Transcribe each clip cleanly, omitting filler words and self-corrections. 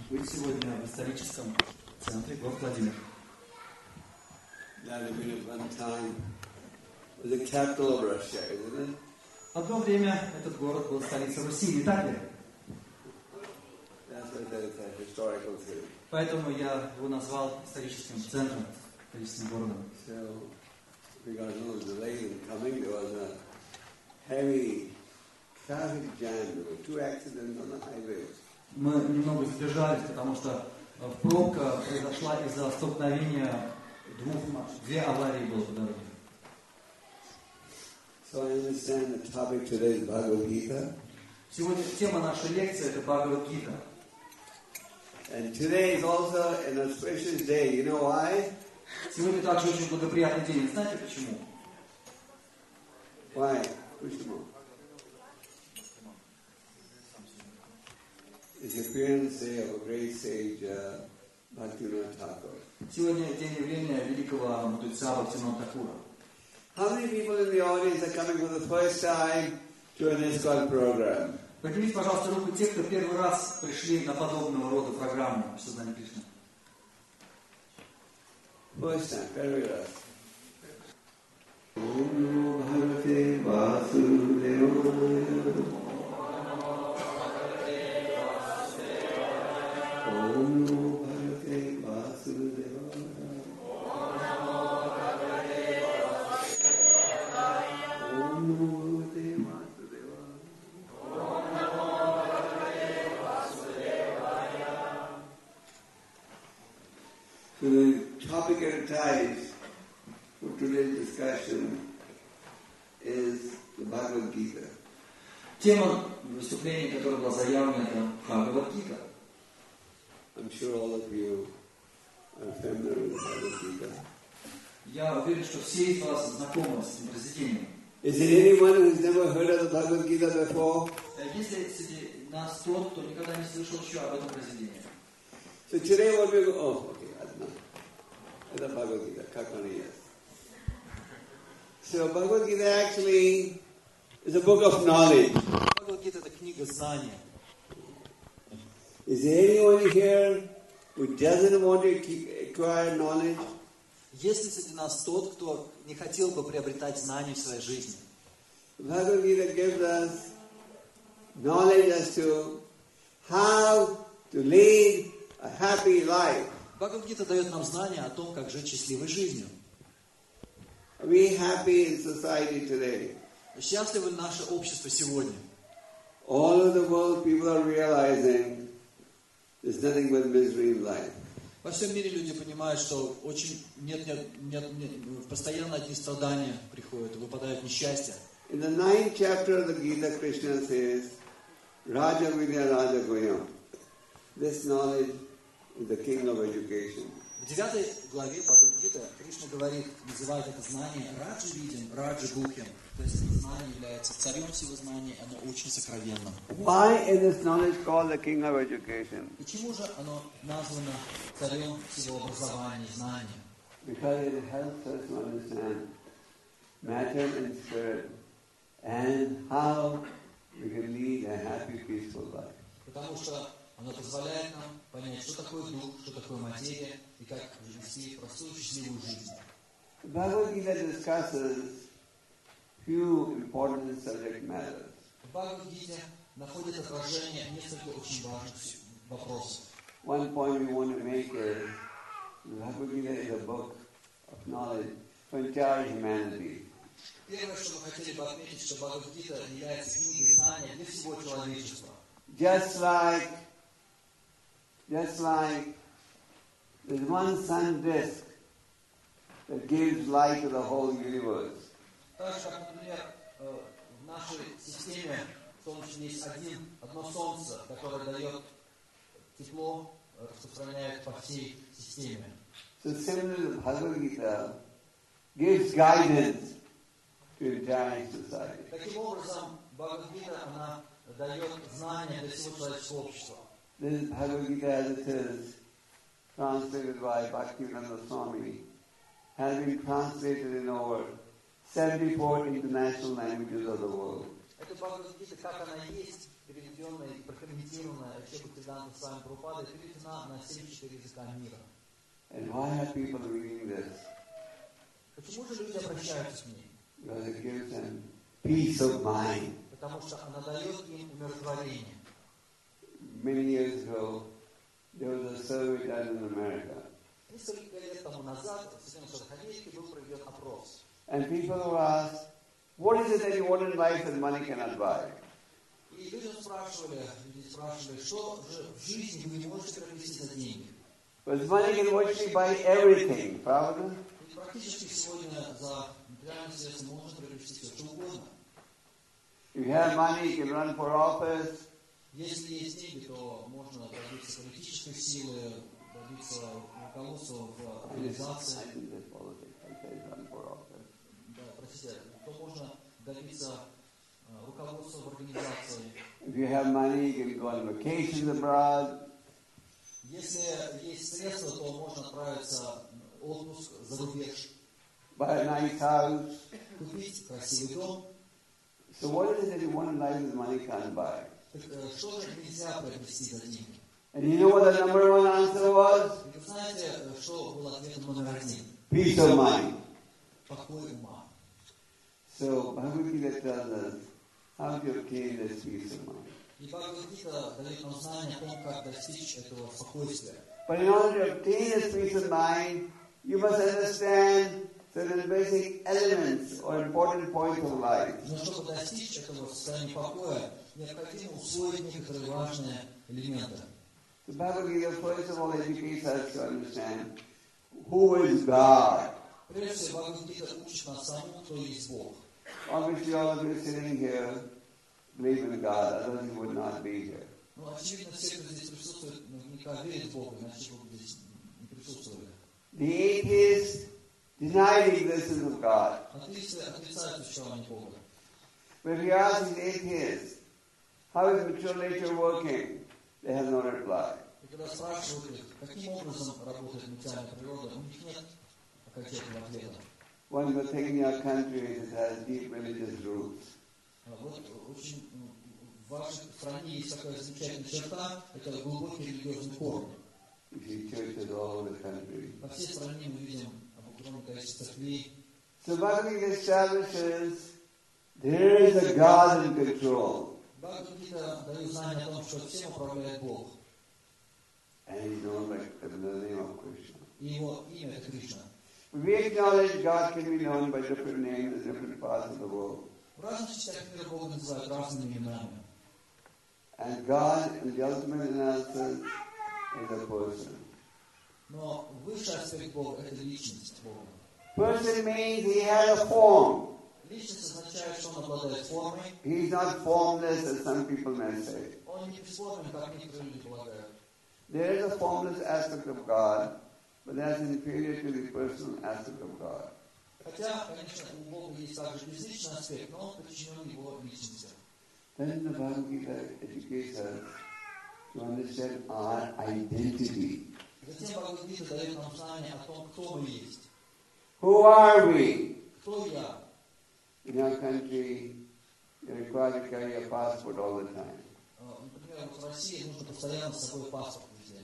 быть сегодня в историческом центре город Владимир. Одно время этот город был столицей Руси, не так ли? Поэтому я его назвал историческим центром, историческим городом. Мы немного задержались, потому что пробка произошла из-за столкновения две аварии было по дороге. Сегодня тема нашей лекции это Бхагавад-гита. And today is also an auspicious day. You know why? Сегодня также очень благоприятный день. Знаете почему? Why? Почему? It's the appearance day of a great sage, Bhaktivinoda Thakur. Сегодня день явления великого мудреца Бхактивинода Thakura. How many people in the audience are coming for the first time to an ISKCON program? Поднимите, пожалуйста, руку те, кто первый раз пришли на подобного рода программу в сознании Кришны. First time, very раз. Om Bhagavate Vasudevaya. Om Bhagavate Vasudevaya. So the topic advertised for today's discussion is the Bhagavad Gita. Тема выступления, которая была заявлена, это Бхагавад-гита. I'm sure all of you are familiar with Bhagavad Gita. Я уверен, что все из вас знакомы с этим произведением. Is there anyone who's never heard of the Bhagavad Gita before? Есть ли среди нас тот, кто никогда не слышал еще об этом произведении? So today what we're going... Oh, okay, Adna. The Bhagavad Gita, Kakani, yes. So Bhagavad Gita actually is a book of knowledge. Бхагавад-гита это книга знания. Is there anyone here who doesn't want to acquire knowledge? Есть ли среди нас тот, кто не хотел бы приобретать знания в своей жизни? Bhagavad Gita gives us knowledge as to how to lead a happy life. Бхагавад-гита дает нам знания о том, как жить счастливой жизнью. Are we happy in society today? Счастливо ли наше общество сегодня? All over the world people are realizing there's nothing but misery in life. Во всем мире люди понимают, что очень постоянно одни страдания приходят, выпадают несчастья. In the 9th chapter of the Gita, Krishna says, Raja Vidya Raja Goyam. This knowledge is the king of education. В 9 главе Бхагавад-гиты Кришна говорит, называет это знание Раджа Видим, Раджа Гухим. То есть это знание является царем всего знания, оно очень сокровенным. Why is this knowledge called the king of education? Почему же оно названо царем всего образования, знания? Because it helps us to understand matter and spirit and how we can lead a happy, peaceful life. Потому что оно позволяет нам понять, что такое дух, что такое материя, и как вести простую, счастливую жизнь. The Bhagavad Gita discusses few important subject matters. В Бхагавад-гите находит отражение несколько очень важных вопросов. One point we want to make is the Bhagavad Gita is a book of knowledge for entire humanity. Первое, что мы хотели бы отметить, что Бхагавад-гита является книгой знания для всего человечества. Just like there's one sun disk that gives light to the whole universe. Так же, как, например, в нашей системе Солнечной есть одно Солнце, которое дает тепло, распространяет по всей системе. So similarly, the Bhagavad Gita gives guidance to entire society. Таким образом, Бхагавад-гита, она дает знания для всего человеческого общества. This Bhagavad Gita, as it is translated by Bhaktivinoda Swami, has been translated in over 74 international languages of the world. Эта Бхагавад-гита, как она есть, переведенная и прокомментированная Шри Бхактивинода Свами Прабхупадой, переведена на 74 языка мира. And why are people reading this? Почему же люди обращаются к ней? Because it gives them peace of mind. Потому что она дает им умиротворение. Many years ago, there was a survey done in America. Несколько лет тому назад в Соединенных Штатах Америки был проведен опрос. And people were asked, what is it that you want in life that money cannot buy? И люди спрашивали, что же в жизни вы не можете приобрести за деньги. Because money can virtually buy everything, правда? И практически сегодня за материальные средства можно приобрести все, что угодно. If you have money, you can run for office. Если есть деньги, то можно добиться политической силы, добиться руководства в организации. Да, простите, то можно добиться руководства в организации. If you have money, you can go on vacations abroad. Если есть средства, то можно отправиться в отпуск за рубеж. Buy a nice house. Купить красивый дом. So what is it that you want in life that money can't buy? Так что же нельзя приобрести за деньги? And you know what the number one answer was? И вы знаете, что был ответом номер один? Peace of mind. Покой ума. So Bhagavad Gita tells us how to obtain this peace of mind. И Бхагавад-гита дает нам знание о том, как достичь этого спокойствия. But in order to obtain this peace of mind, you must understand certain basic elements or important points of life. Но чтобы достичь этого состояния покоя, необходимо усвоить некоторые важные элементы. The Bhagavad Gita first of all educates us to understand who is God. Прежде всего, Бхагавад-гита учит нас самому, кто есть Бог. Obviously, all of you sitting here believe in God, otherwise you would not be here. Ну, очевидно, все, кто здесь присутствует, наверняка верят в Бога, иначе бы здесь не присутствовали. The atheists deny the existence of God. Атеисты отрицают существование Бога. But if you ask these atheists, how is mature nature working? They have no reply. И когда спрашивают их, каким образом работает материальная природа, у них нет окончательного ответа. One good thing in your country is it has deep religious roots. Вот очень в вашей стране есть такая замечательная черта, это глубокие религиозные корни. You see churches all over the country. По всей стране мы видим огромное количество церквей. So Bhagavad Gita establishes there is a God in control. Бхагавад-гита дает знание о том, что всем управляет Бог. And he's known by the name of Krishna. И его имя это Кришна. We acknowledge God can be known by different names in different parts of the world. В разных частях мира Бога называют разными именами. And God, in the ultimate analysis, is a person. Но высший аспект Бога это личность Бога. Person means he has a form. Личность означает, что он обладает формой. He's not formless, as some people may say. Он не бесформен, как некоторые люди полагают. There is a formless aspect of God, but that's inferior to the personal aspect of God. Хотя, конечно, у Бога есть также безличный аспект, но он подчинен его личности. Then the Bhagavad Gita educates us to understand our identity. Затем Бхагавад-гита дает нам знание о том, кто мы есть. Who are we? Кто я? In our country, you're required to carry a passport all the time. Например, в России нужно постоянно с собой паспорт везде.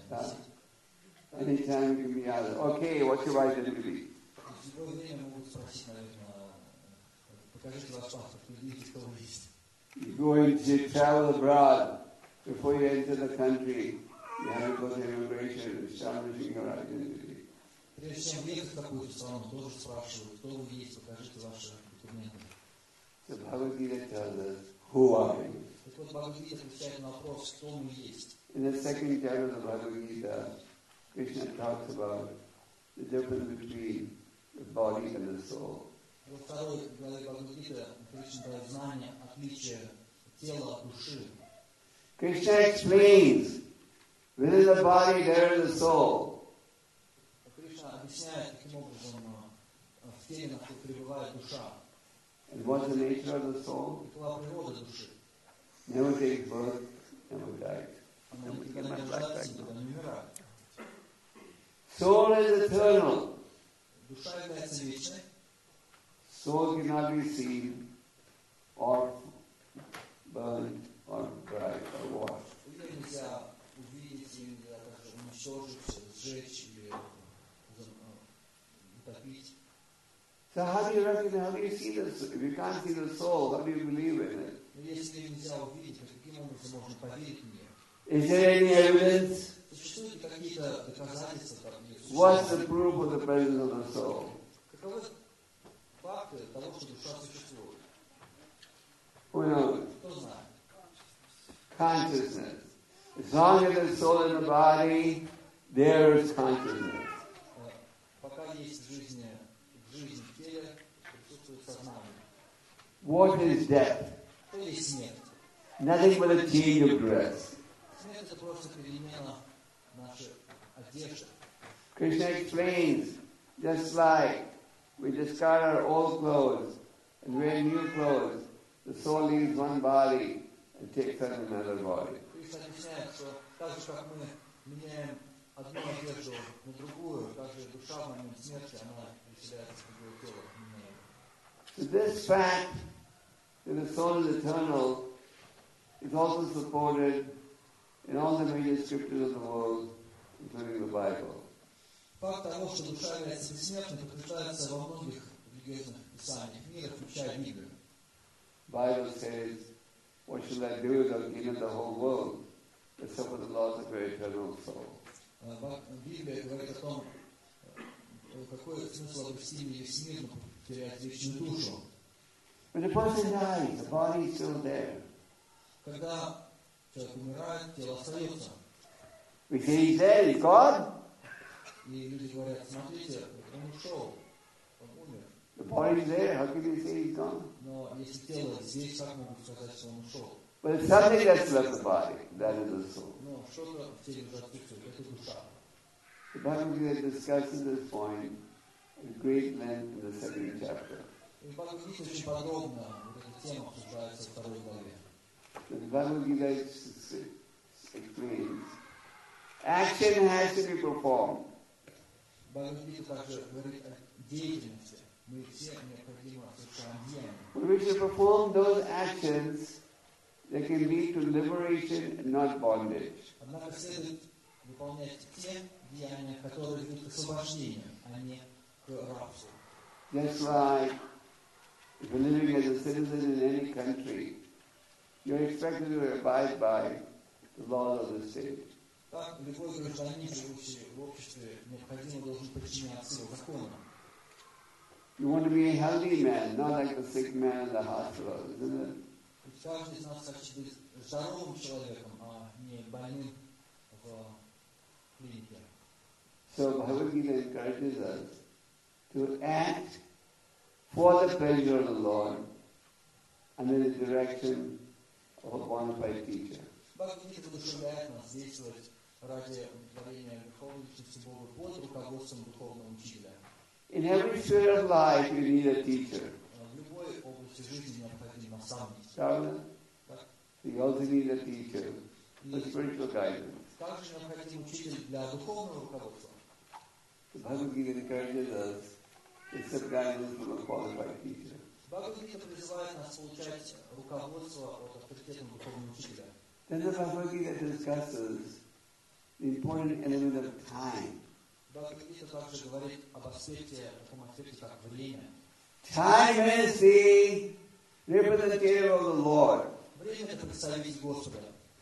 Anytime you can be asked, okay, what's your identity? В любое время могут спросить, наверное, покажите ваш паспорт, видите, кто вы есть. You go and travel abroad. Before you enter the country, you have to go to immigration, establishing your identity. Прежде чем въехать в какую-то страну, тоже спрашивают, кто вы есть, покажите ваши документы. So Bhagavad Gita tells us, who are we? Так вот, Бхагавад-гита отвечает на вопрос, кто мы есть. In the second chapter of the Bhagavad Gita, Krishna talks about the difference between the body and the soul. Во второй главе Бхагавад-гиты Кришна дает знание отличия тела от души. Krishna explains, within the body there is a soul. Кришна объясняет, каким образом в теле пребывает душа. And what's the nature of the soul? Какова природа души? Never takes birth, never dies. Она никогда не рождается, никогда не умирает. Soul is eternal. Душа является вечной. Soul cannot be seen or burned or dried. уничтожить, сжечь или утопить. So how do you reckon, how do you see this? If you can't see the soul, how do you believe in it? Но если ее нельзя увидеть, то каким образом можно поверить в нее? Is there any evidence? Существуют ли какие-то доказательства? What's the proof of the presence of the soul? Каковы факты того, что душа существует? Who knows? Кто знает? Consciousness. As long as there's soul in the body, there is consciousness. Пока есть жизнь в теле, присутствует сознание. What is death? Что есть смерть? Nothing but a change of dress. Смерть — это просто перемена нашей одежды. Krishna explains, just like we discard our old clothes and wear new clothes, the soul leaves one body and takes on another body. Кришна объясняет, что так же, как мы меняем одну одежду на другую, так же душа в момент смерти, она переселяется в другое тело, меняет. So this fact that the soul is eternal is also supported in all the major scriptures of the world, including the Bible. Факт того, что душа является бессмертной, подтверждается во многих религиозных писаниях мира, включая Библию. Bible says, what shall I do without giving the whole world, except for the loss of your eternal soul? Библия говорит о том, какой смысл обрести мир весь мир, но потерять вечную душу. When a person dies, the body is still there. Когда человек умирает, тело остается. We say he's dead, he's gone. И люди говорят, смотрите, он ушел, он умер. The body is there, how can you say he's gone? Но если тело здесь, как могут сказать, что он ушел? But it's something that's left the body, that is the soul. Но что-то в теле уже отсутствует, это душа. The Bhagavad Gita discusses this point in great length in the second chapter. И в Бхагавад-гите очень подробно вот эта тема обсуждается во второй главе. The Bhagavad Gita explains, action has to be performed. Бхагавад-гита также говорит о деятельности. Мы все необходимо совершаем деяния. When we should perform those actions, they can lead to liberation and not bondage. Однако следует выполнять те деяния, которые ведут к освобождению, а не к рабству. Just like if you're living as a citizen in any country, you're expected to abide by the laws of the state. Так, любой гражданин, живущий в обществе, необходимо должен подчиняться его законам. You want to be a healthy man, not like the sick man in the hospital, isn't it? Каждый из нас хочет быть здоровым человеком, а не больным в клинике. So Bhagavad Gita encourages us to act for the pleasure of the Lord under the direction of a bona fide teacher. Бхагавад-гита воодушевляет нас действовать ради удовлетворения Верховной Личности Бога под руководством духовного учителя. In every sphere of life, you need a teacher. В любой области жизни необходим наставник. You also need a teacher for spiritual guidance. Также необходим учитель для духовного руководства. The Bhagavad Gita encourages us to accept guidance from a qualified teacher. Бхагавад-гита призывает нас получать руководство от авторитетного духовного учителя. Then the Bhagavad Gita discusses the important element of time. Бхагавад-гита также говорит об аспекте, таком аспекте, как время. Time is the representative of the Lord. Время — это представитель Господа.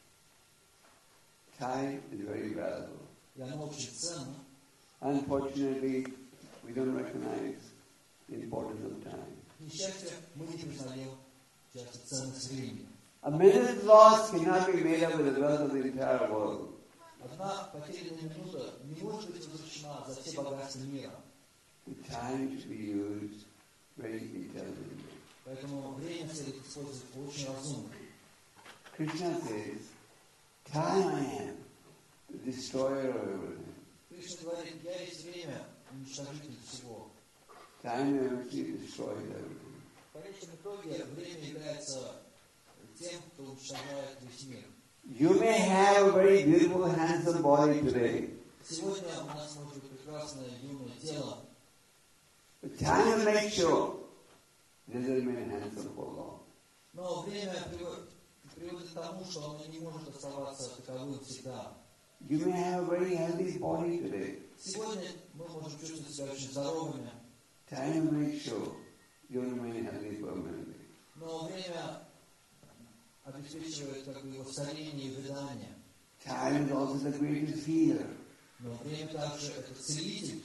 Time is very valuable. И оно очень ценно. Unfortunately, we don't recognize the importance of time. К несчастью, мы не признаем часто ценность времени. A minute's loss cannot be made up with the wealth of the entire world. Одна потерянная минута не может быть возвращена за все богатства мира. The time should be used very intelligently. Поэтому время следует использовать очень разумно. Krishna says, time I am, the destroyer of everything. Кришна говорит, я есть время, уничтожитель всего. Time actually destroys everything. В конечном итоге время является тем, кто уничтожает весь мир. You may have a very beautiful, handsome body today. Сегодня у нас может быть прекрасное юное тело. But time will make sure it doesn't remain handsome for long. Но время приводит к тому, что оно не может оставаться таковым всегда. You may have a very healthy body today. Сегодня мы можем чувствовать себя очень здоровыми, Time will make sure you remain healthy permanently. но время обеспечивает как бы его старение и выдание. Time is also the greatest healer. Но время также это целитель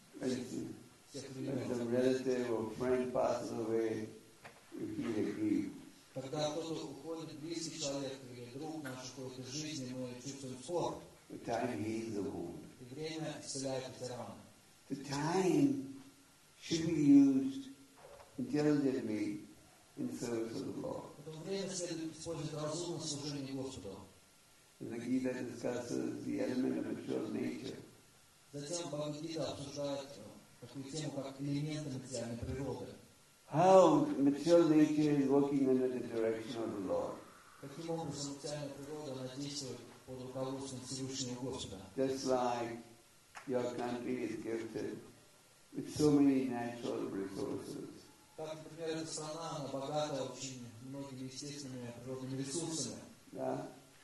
всех When времен. some relative or friend passes away, you feel a grief. Когда кто-то уходит, близкий человек или друг наш уходит из жизни, мы чувствуем скорбь. The time heals the wound. И время исцеляет эти раны. The time should be used intelligently in service of the Lord. Поэтому время следует использовать разумно в служении Господу. And the Gita discusses the element of mature nature. Затем Бхагавад-гита обсуждает такую тему, как элементы материальной природы. How mature nature is working under the direction of the Lord. Каким образом материальная природа она действует под руководством Всевышнего Господа. Just like your country is gifted with so many natural resources. Так, например, эта страна, она богата очень многими естественными природными ресурсами. Yeah?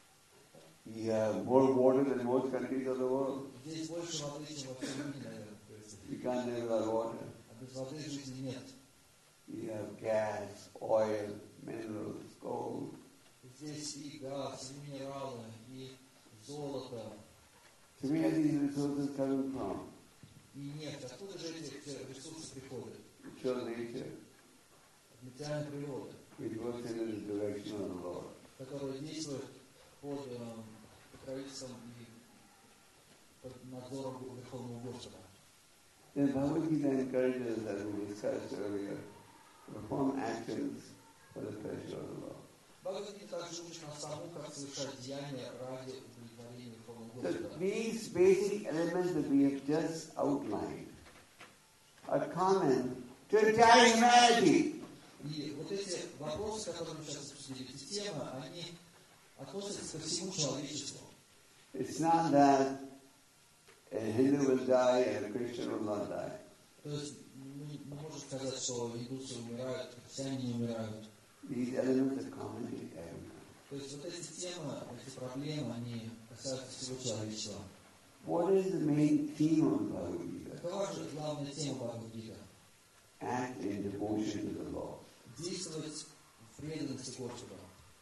We have more water than most countries of the world. Здесь больше воды, чем во всем мире, наверное. We can't live without water. А без воды жизни нет. We have gas, oil, minerals, gold. Здесь и газ, и минералы, и золото, So where are these resources coming from? и нефть. Откуда же эти все ресурсы приходят? Mature nature, От материальной природы, which works in the direction of the Lord. которая действует под покровительством и под надзором Верховного Господа. Then Bhagavad Gita encourages, as we discussed earlier, to perform actions for the pleasure of the Lord. Бхагавад-гита также учит нас тому, как совершать деяния ради удовлетворения Верховного So Господа. these basic elements that we have just outlined are common to entire humanity. И вот эти вопросы, которые мы сейчас обсудили, эти темы, они относятся ко всему человечеству. It's not that a Hindu will die and a Christian will not die. То есть мы не можем сказать, что индусы умирают, христиане не умирают. These elements are common to everyone. То есть вот эти темы, эти проблемы, они касаются всего человечества. What is the main theme of Bhagavad Gita? Какова же главная тема Бхагавад-гиты? Act in devotion to the Lord. Действовать в преданности Господу.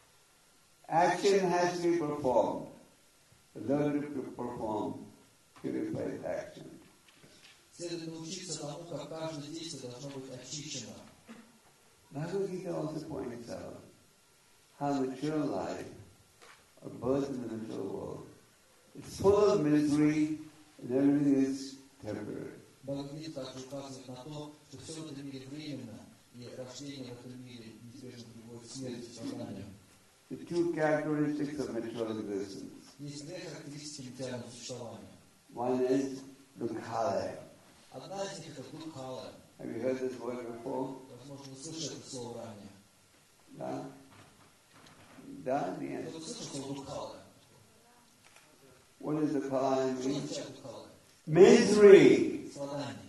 Action has to be performed. Learn to perform purified action. Следует научиться тому, как каждое действие должно быть очищено. Bhagavad Gita also points out how mature life, or birth in the mature world, is full of misery and everything is temporary. Бхагавад-гита также указывает на то, что все в этом мире временно, и рождение в этом мире неизбежно приводит к смерти и страданию. The two characteristics of mature existence. Есть две характеристики материального существования. One is dukkhaya. Одна из них это дукхала. Have you heard this word before? Возможно, вы слышали это слово ранее. Да? Да? Нет. Кто-то слышал слово дукхала? What does dukkhaya Что mean? означает дукхала? Misery. Страдание.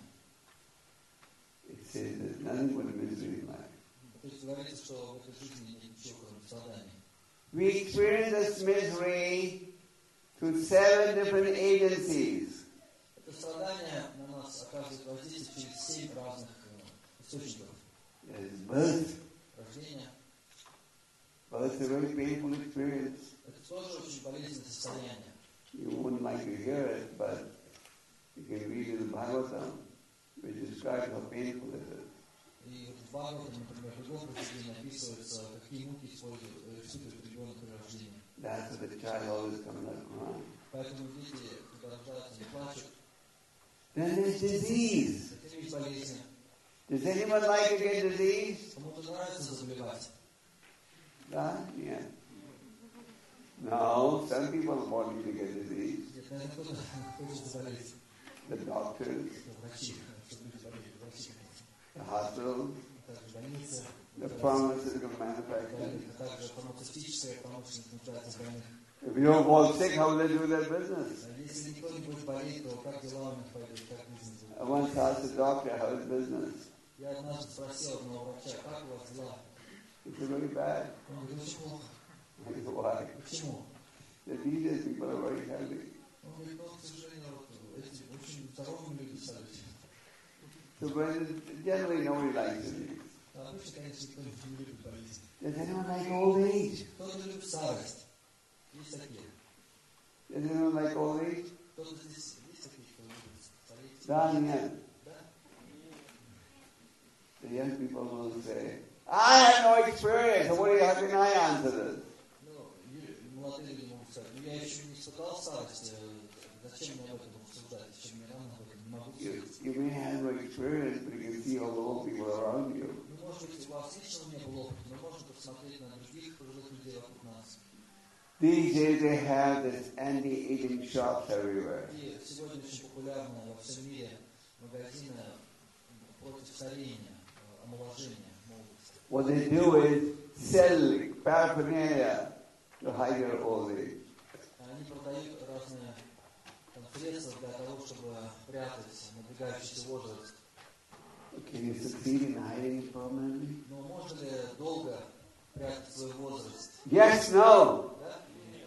It says there's nothing but misery in life. То есть говорится, что в этой жизни нет ничего, кроме страданий. We experience this misery through 7 different agencies. Это страдание на нас оказывает воздействие через 7 разных источников. There's birth. Рождение. Birth is a very painful experience. Это тоже очень болезненное состояние. You wouldn't like to hear it, but you can read in the Bhagavatam, which describes how painful it is. И вот в Бхагавате, например, в любом произведении описывается, какие муки испытывает ребенок при рождении. That's why the child always comes out crying. Поэтому дети, когда рождаются, не плачут. Then there's disease. Затем есть болезни. Does anyone like to get disease? Кому-то нравится заболевать. Yeah. No, some people want you to get disease. Нет, наверное, кто-то хочет заболеть. The doctors, Врачи, чтобы люди болели. Врачи. the hospitals, Также больницы. the pharmaceutical manufacturers. Также фармацевтическая промышленность нуждается в больных. If you don't fall sick, how will they do their business? Если никто не будет болеть, то как дела у них пойдут, как бизнес будет? I once asked the doctor how his business. Я однажды спросил одного врача, как у вас дела? He said, very bad. Он говорит, очень плохо. I said, why? Почему? That these days people are very healthy. So when generally nobody likes it. Обычно, конечно, никто не любит болезнь. Does anyone like old age? Кто-то любит старость. Есть такие. Does anyone like old age? Кто-то здесь есть такие, кто любит стареть. Да, нет. Да? The young people will say, I have no experience, so how can I answer this? Ну, молодые люди могут сказать, я еще не испытал старость, зачем мне об этом обсуждать, еще мне рано об этом не могу судить. You may have no experience, but you can see all the old people around you. Ну, может быть, у вас лично не было опыта, но можно посмотреть на других пожилых людей вокруг нас. These days they have this anti-aging shops everywhere. И сегодня очень популярны во всем мире магазины против старения, омоложения, молодости. What they do is sell paraphernalia to hide your old age. Они продают разные средства для того, чтобы прятать надвигающийся возраст. Can you succeed in hiding it permanently? Но можно ли долго прятать свой возраст? Yes, no. Да?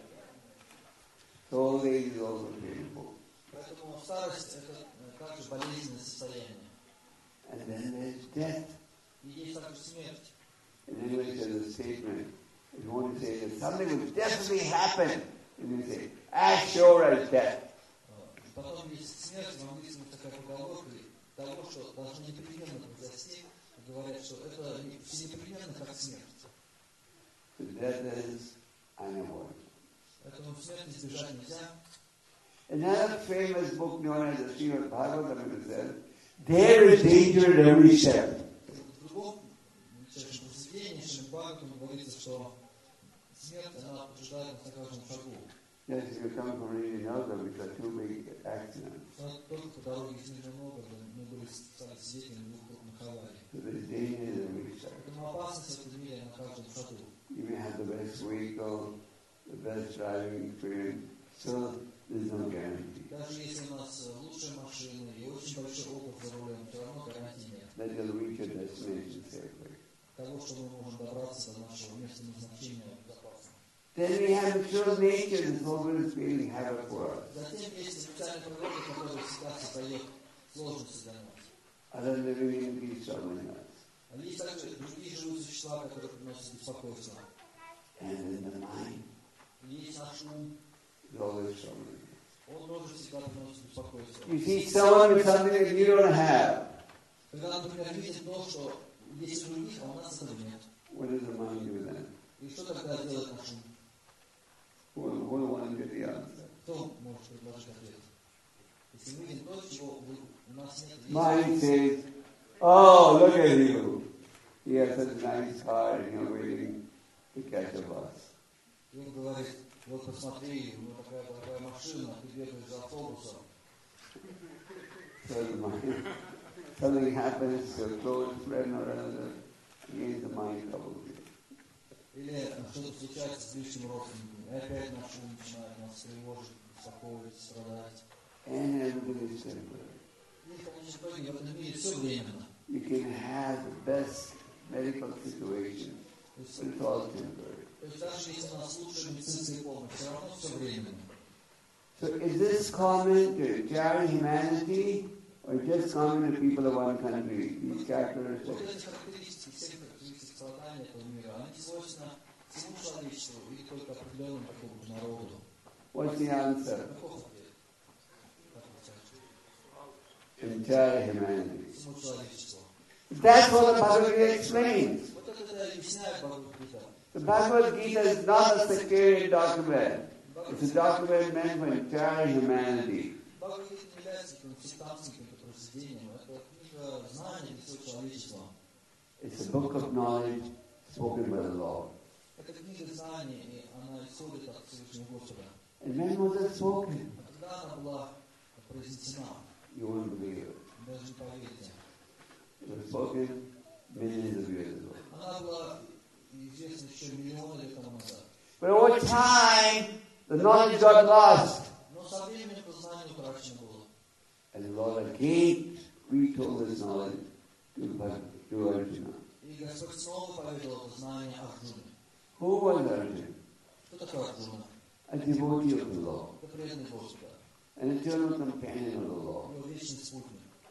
So old age is also painful. Поэтому старость это также болезненное состояние. And then there's death. И есть также смерть. And anyway says a statement. If you want to say that something will definitely happen, and you say, as sure as death. Потом есть смерть, в английском такая поговорка того, что должно непременно произойти. Говорят, что это все непременно как смерть. So death is unavoidable. Поэтому смерти избежать нельзя. Another famous book known as the Srimad Bhagavatam says, there is danger at every step. В другом произведении Шримад Бхагаватам говорится, что смерть, она поджидает нас на каждом шагу. Yes, if you come from Nilnagara, which are two big accidents. Только по дороге из Нижнего Новгорода мы были стали свидетелями двух крупных аварий. So there is danger at every step. Поэтому опасность в этом мире на каждом шагу. You may have the best vehicle, the best driving experience, still there's no guarantee. Даже если у нас лучшая машина и очень большой опыт за рулем, все равно гарантий нет. That you'll reach your destination safely. Того, что мы можем добраться до нашего места назначения безопасно. Then we have natural nature that's always creating havoc for us. Затем есть специальная природа, которая всегда создает сложности для нас. Other living entities troubling us. А есть также другие живые существа, которые приносят беспокойство. And in the mind, Есть наш ум, it's always troubling us. он тоже всегда приносит беспокойство. You see someone with something that you don't have. Когда, например, видит то, что есть у других, а у нас этого нет. What does the mind do then? И что тогда делает наш ум? Who wants to get the answer? Кто может предложить ответ? Если мы видим то, чего у нас нет, Mind says, oh, look at you. He has such a nice car and you're waiting to catch a bus. и он говорит, вот посмотри, у него такая дорогая машина, ты бегаешь за автобусом. So the mind, something happens to a close friend or another, again the mind troubles you. Или что-то случается с близким родственником, и опять наш ум начинает нас тревожить, беспокоить, страдать. And everything is temporary. И в конечном итоге в этом мире все временно. You can have the best medical situation, but it's all temporary. То есть даже если у нас лучшая медицинская помощь, все равно все временно. So is this common to entire humanity or just common to people of one country? These Вот characteristics. эти характеристики, все характеристики страдания этого мира, они свойственны всему человечеству или только определенному какому-то народу. What's the answer? Каков ответ? Как отвечать? Entire humanity. Всему человечеству. That's what the Bhagavad Gita explains. Вот это объясняет Бхагавад-гита. The Bhagavad Gita is not a sectarian document. It's a document meant for entire humanity. Бхагавад-гита не является каким-то сектантским произведением, это книга знаний для всего человечества. It's a book of knowledge spoken by the Lord. Это книга знаний, и она исходит от Всевышнего Господа. And when was it spoken? А когда она была произнесена, You won't believe it. даже не поверите. It was spoken millions of years ago. Она была известна еще миллионы лет тому назад. But over time, the knowledge got lost. Но со временем это знание утрачено было. And the Lord again retold this knowledge to Arjuna. И Господь снова поведал это знание Арджуне. Who was Arjuna? Кто такой Арджуна? A devotee of the Lord. Это преданный Господа. An eternal companion of the Lord. Его вечный спутник.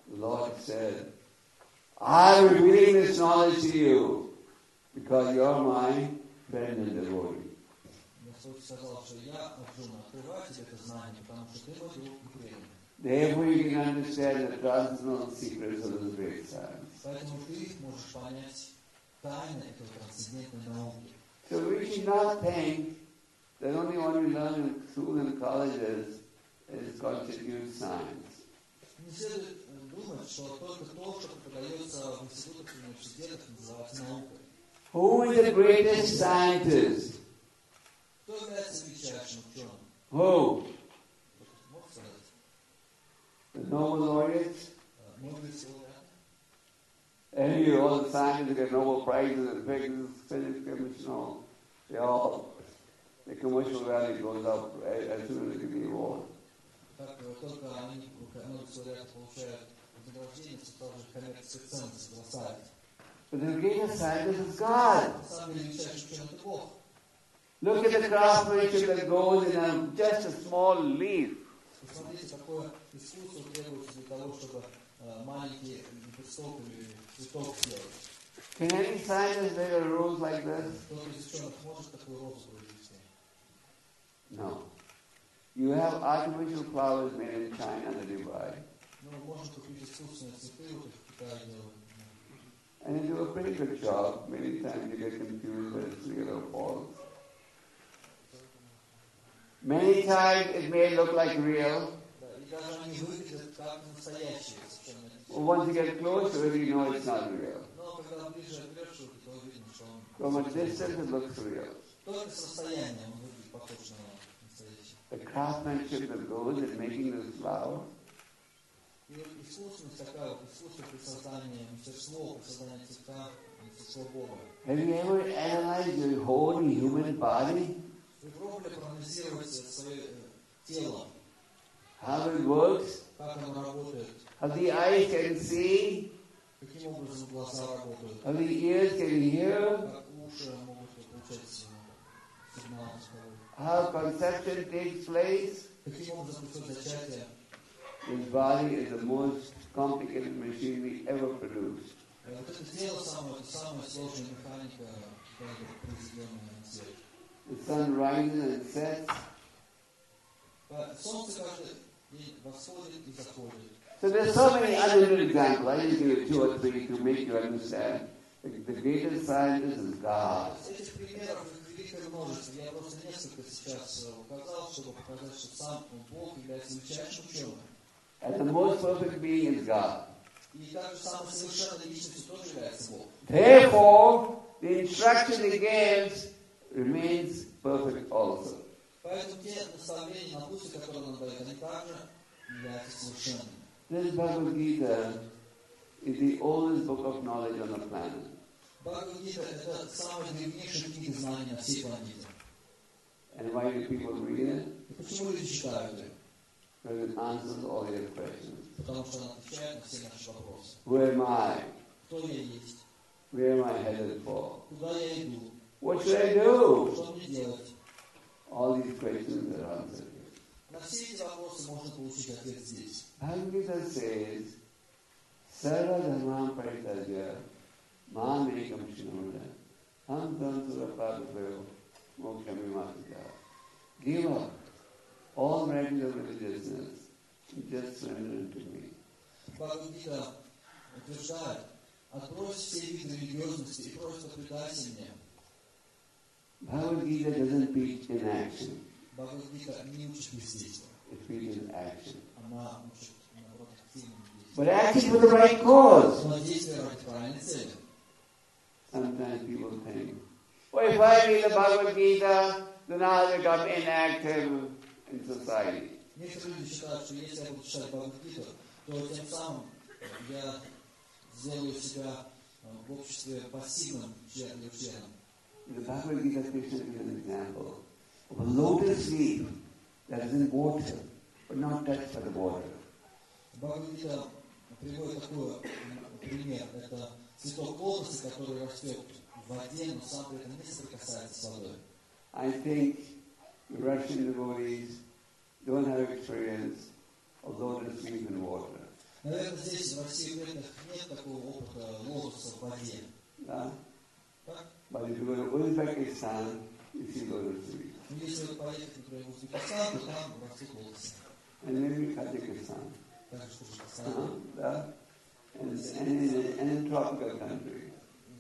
the Lord said, I'm revealing this knowledge to you because you're my friend and devotee. Господь сказал, что я, Арджуна, открываю тебе это знание, потому что ты мой друг и преданный. Therefore you can understand the transcendental secrets of this great science. Поэтому ты можешь понять тайны этого трансцендентной науки. So we should not think that only what we learn in school and colleges constitutes science. Не следует думать, что только то, что преподается в институтах и университетах, называется наукой. Who is the greatest scientist? Кто является величайшим ученым? Who? Можно сказать? The Nobel laureates? Нобелевский лауреат. And you, all the scientists get Nobel prizes and physics, chemistry, no. The commercial value goes up as soon as they give the award. Так только они, Нобелевский лауреат, получают вознаграждение, сразу же коммерческая ценность бросает. But the greatest scientist is God. На самом деле величайший ученый это Бог. Look at the craftsmanship that goes in just a small leaf. Посмотрите, какое искусство требуется для того, чтобы маленький лепесток или цветок сделать. Can any scientist make a rose like this? Кто-то из ученых может такую розу произвести? No. You have artificial flowers made in China that you buy. Ну, можно купить искусственные цветы, вот их в Китае делают. And they do a pretty good job. Many times you get confused whether it's real or false. Many times it may look like real. И даже они выглядят как настоящие. Well, once you get close to it, you know it's not real. Но когда ближе к то видно, что он... From a distance, it looks real. Только с расстояния он выглядит похож на настоящий. The craftsmanship that goes in making this flower. И вот искусственность такая, вот искусство при создании, мастерство при создании цветка, мастерство Бога. Have you ever analyzed your whole human body? Вы пробовали проанализировать свое тело, How it works? как оно работает, How the eyes can see? каким образом глаза работают, How the ears can hear? как уши могут получать сигнал. How conception takes place? Каким образом происходит зачатие. This body is the most complicated machine we ever produced. Вот это тело это самая сложная механика, произведенная на свет. The sun rises and sets. Солнце каждый день восходит и заходит. So there's so many other little examples. I just give you 2 or 3 to make you understand. The greatest scientist is God. Этих примеров великое множество. Я просто несколько сейчас указал, чтобы показать, что сам Бог является величайшим ученым. And the most perfect being is God. И также самой совершенной личностью тоже является Бог. Therefore, the instruction he gives remains perfect also. Поэтому те наставления, напутствия, которые он дает, они также являются совершенными. This Bhagavad Gita is the oldest book of knowledge on the planet. Бхагавад-гита – это самая древнейшая книга знаний на всей планете. And why do people read it? И почему люди читают ее? Because it answers all your questions. Потому что она отвечает на все наши вопросы. Who am I? Кто я есть? Where am I headed for? Куда я иду? What should I do? Что мне делать? All these questions are answered here. На все эти вопросы можно получить ответ здесь. Bhagavad Gita says, Sarva dharman paritajya mam ekam shinamata ham tansura padavayo mokshamimāsita. Give up all regular religiousness and just surrender to me. Бхагавад-гита утверждает, отбрось все виды религиозности и просто предайся мне. Bhagavad Gita doesn't preach in action. Бхагавад-гита не учит бездействия. It preaches action. Она учит, наоборот, активным действием. But action for the right cause. Но действие ради правильной цели. Sometimes people think, well, if I read the Bhagavad Gita, then I'll become inactive in society. Некоторые люди считают, что если я буду читать Бхагавад-гиту, то тем самым я сделаю себя в обществе пассивным членом. The Bhagavad Gita Krishna gives an example of a lotus leaf that is in water, but not touched by the water. Бхагавад-гита приводит такой пример. Это цветок лотоса, который растет в воде, но сам при этом не соприкасается с водой. I think the Russian devotees don't have experience of lotus leaf in water. Наверное, здесь, в России, в Бретах, нет такого опыта лотоса в воде. Yeah? Так? But if you go to Uzbekistan, you see lotus trees. Ну, если вы поехать, например, в Узбекистан, то там растут лотосы. And maybe Kazakhstan. Так же, что в Казахстане. Yeah? And in tropical countries.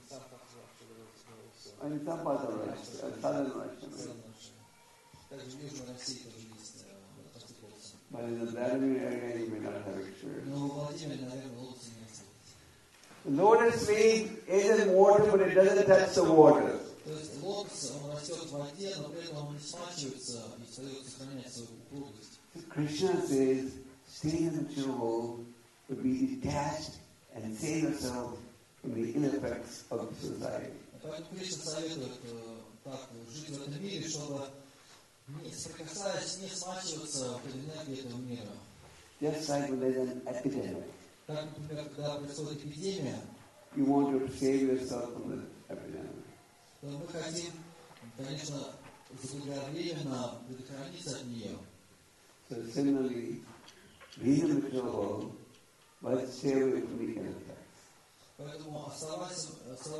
And in some parts of Russia, southern Russia. Также в Южной России тоже есть растут лотосы. But in the Vladimir area, you may not have experience. Но в Владимире, наверное, лотосы не растут. The lotus seed is in water, but it doesn't touch the water. То есть лотос, он растет в воде, но при этом он не смачивается и сохраняет свою упругость. Krishna says, stay in the mature world, but be detached and save yourself from the ill effects of society. Поэтому Кришна советует так жить в этом мире, чтобы, не соприкасаясь, не смачиваться в энергии этого мира. Just like when there's an epidemic, Так, например, когда происходит эпидемия, you want to save yourself from the epidemic. то мы хотим, конечно, заблаговременно предохраниться от нее. So similarly, be in the mature world, but stay away from the ill effects. Поэтому оставаться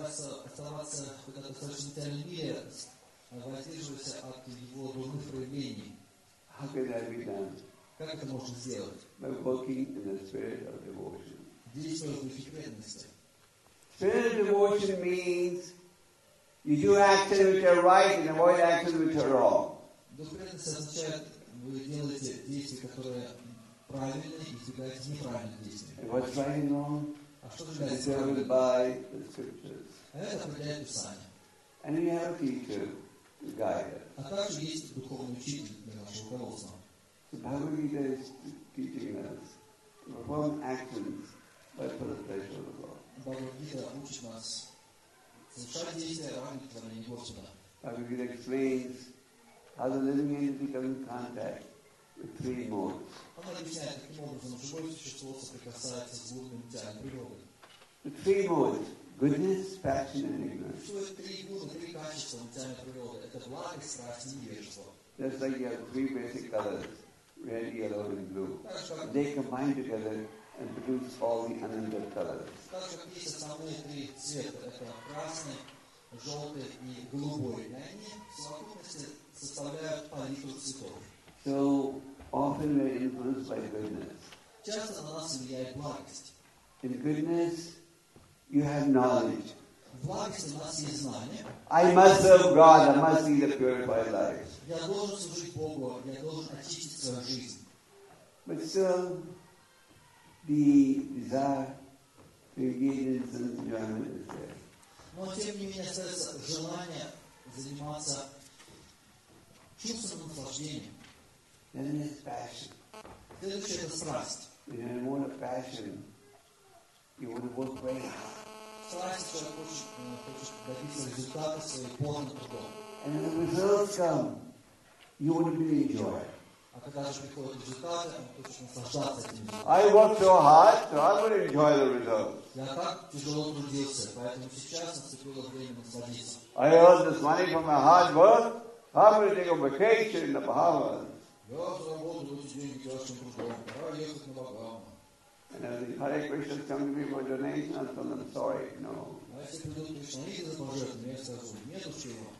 в этом совершенном мире, воздерживайся от его дурных проявлений. How can that be done? Как это можно сделать? By working in the spirit of devotion. Действуя в духе преданности. Spirit of devotion means you do actions which are right and avoid actions which are wrong. Дух преданности означает, вы делаете действия, которые правильные, и избегаете неправильных действий. And what's right and wrong? А что же It's является determined правильным? by the scriptures. А это определяет Писание. And we have a teacher to guide us. А также есть духовный учитель для нашего руководства. So Bhagavad Gita is teaching us to perform actions but for the pleasure of the Lord. Бхагавад-гита учит нас совершать действия ради творения Господа. Bhagavad Gita explains how the living entity comes in contact with three modes. Он объясняет, каким образом живое существо соприкасается с глубинными путями природы. The three modes: goodness, passion, and ignorance. Существует три гуна, три качества путями природы. Это благость, страсть и невежество. Just like you have three basic colors, red, yellow, and blue. They combine together and produce all the unended colors. Так же, как есть основные три цвета. Это красный, желтый и голубой. И они в совокупности составляют палитру цветов. So often we are influenced by goodness. Часто на нас влияет благость. In goodness, you have knowledge. В благости у нас есть знание. I must serve God, I must lead a purified life. Я должен служить Богу, я должен очистить свою жизнь. But still, the desire to engage in sense enjoyment is there. Но тем не менее остается желание заниматься чувством наслаждения. Then there's passion. Следующее – это страсть. When you're in more of passion, you want to work very hard. Страсть, человек хочет добиться результата своим полным трудом. And when the results come, you want to really enjoy it. А когда же приходят результаты, он хочет наслаждаться этим результатом. I worked so hard, so I want to enjoy the results. Я так тяжело трудился, поэтому сейчас наступило время насладиться. I earned this money from my hard work. I'm going to take a vacation in the Bahamas. Я заработал эти деньги тяжким трудом, пора ехать на Багамы. And as the Hare Krishnas come to me for donation, I tell them, sorry, no. А если придут кришнаиты за пожертвование, я скажу, нету чего.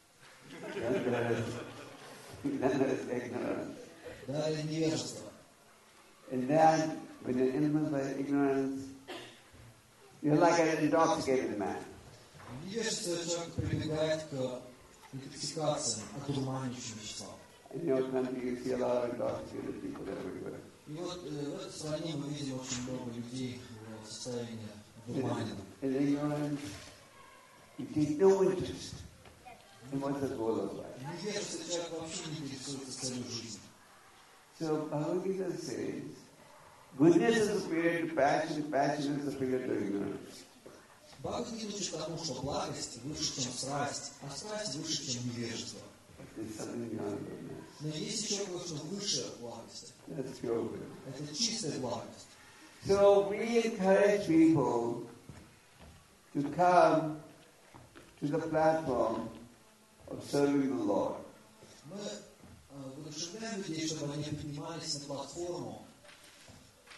Then there is ignorance. Далее невежество. And then, when you're influenced by ignorance, you're like an intoxicated man. Невежество человек прибегает к интоксикациям, одурманивающим веществам. In your country, you see a lot of intoxicated people everywhere. И вот в этой стране мы видим очень много людей в состоянии дурманина. In ignorance, you take no interest in what's the goal of life. Невежество человек вообще не интересуется целью жизни. So Bhagavad Gita says, goodness is superior to passion, passion is superior to ignorance. Бхагавад-гита учит тому, что благость выше, чем страсть, а страсть выше, чем невежество. There's something beyond goodness. Но есть еще кое-что выше благости. That's pure goodness. Это чистая благость. So we encourage people to come to the platform of serving the Lord. Мы воодушевляем людей, чтобы они поднимались на платформу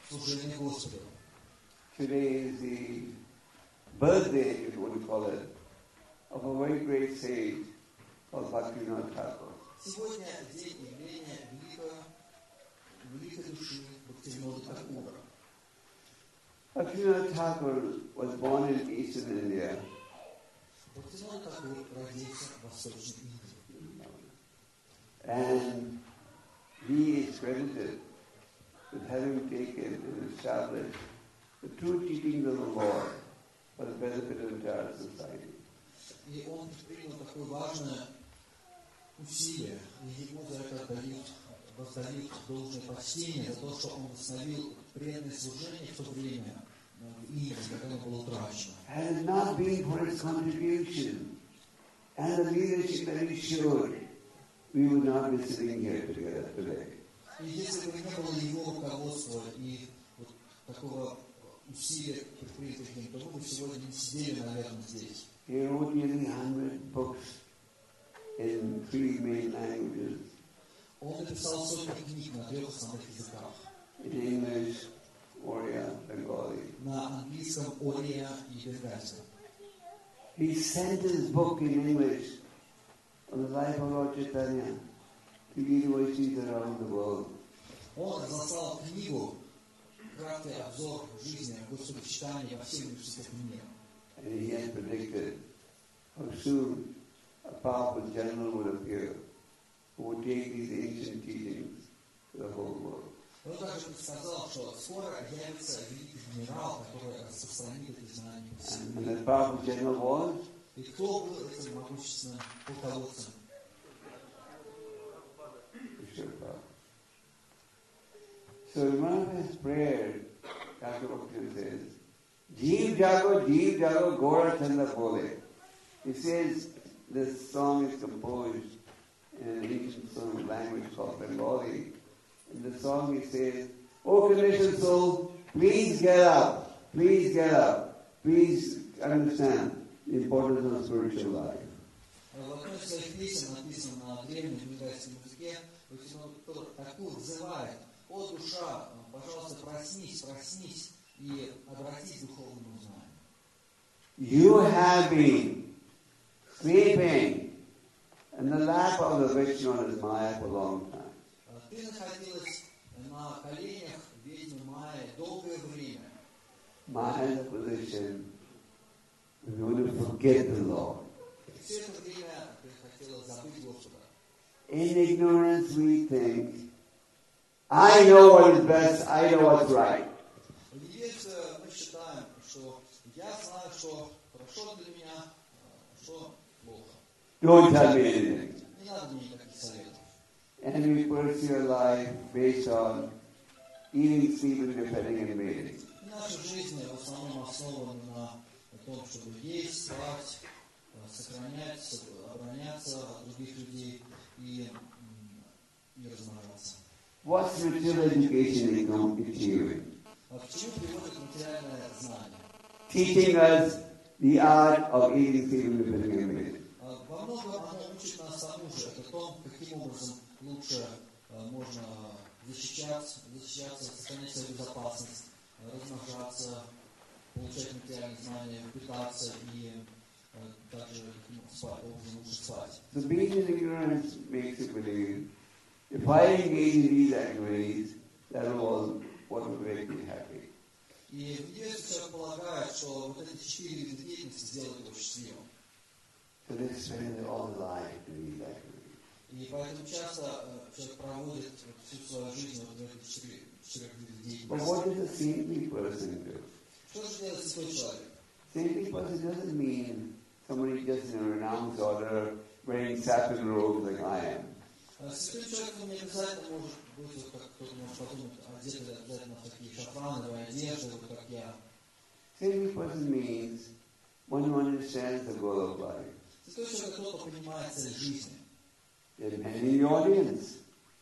служение Господу. Today is the birthday, if you want to call it, of a very great sage called Bhaktivinoda Thakur. Сегодня день явления великой души Бхактивинода Thakura. Bhaktivinoda Thakur was born in eastern India. Бхактивинода Thakura родился в Восточной Индии. And he is credited with having taken and established the true teachings of the Lord for the benefit of the entire society. И он предпринял такое важное усилие, и ему за это воздают должное почтение, за то, что он восстановил преданное служение в то время в Индии, когда оно было утрачено. Had it not been for his contribution and the leadership that he showed, we would not be sitting here together today. И если бы не было его руководства и вот такого усилия предпринятых им, то мы бы сегодня не сидели, наверное, здесь. He wrote nearly 100 books in 3 main languages. Он написал сотни книг на 3 основных языках. In English, Oriya, Bengali. На английском, ория и бенгальском. He sent his book in English on the life of Lord Chaitanya to universities around the world. Он разослал книгу «Краткий обзор жизни Господа Чайтаньи» во всех университетах мира. And he had predicted how soon a powerful general would appear who would take these ancient teachings to the whole world. Он также предсказал, что скоро явится великий генерал, который распространит эти знания по всему And миру. that powerful general was И кто был этим могущественным полководцем? Vishwapad. So in one of his prayers, Dr. Bhakti says, Jeev Jago, Gora Chanda Bole. He says this song is composed in an ancient song language called Bengali. In the song he says, "O conditioned soul, please get up, please understand the importance of spiritual life." В одной из своих песен, написанной на древнем бенгальском языке, Бхактивинода Thakura взывает: «О душа, пожалуйста, проснись и обратись к духовному знанию». You have been sleeping in the lap of the witch known as Maya for a long time. Ты находилась на коленях ведьмы Майи долгое время. Maya's position is going to forget the Lord. Все это время ты хотела забыть Господа. In ignorance we think, I know what is best, I know what's right. В невежестве мы считаем, что я знаю, что хорошо для меня, что плохо. Don't tell me anything. Не надо мне никаких советов. And we pursue your life based on eating, sleeping, defending, and mating. И наша жизнь в основном основана на том, чтобы есть, спать, сохранять, обороняться от других людей и размножаться. What's material education achieving? К чему приводит материальное знание? Teaching us the art of eating, sleeping, defending, and mating. Во многом оно учит нас тому же, это том, каким образом лучше можно защищаться, сохранять свою безопасность, размножаться, получать материальные знания, питаться и также каким образом лучше спать. The being in ignorance makes you believe if I engage in these activities, that will what will make me happy. И в невежестве человек полагает, что вот эти 4 вида деятельности сделают его счастливым. So they spend all their life doing these activities. И поэтому часто человек проводит всю свою жизнь вот в этих 4 видах But деятельности. what does a saintly person do? Что же делает святой человек? Saintly person doesn't mean somebody just in a renounced order wearing satin robes like I am. Святой человек не обязательно может быть, вот как кто-то может подумать, одетый обязательно в такие шафрановые одежды, вот как я. Saintly person means one who understands the goal of life. Святой человек кто-то понимает цель жизни. There are many in the audience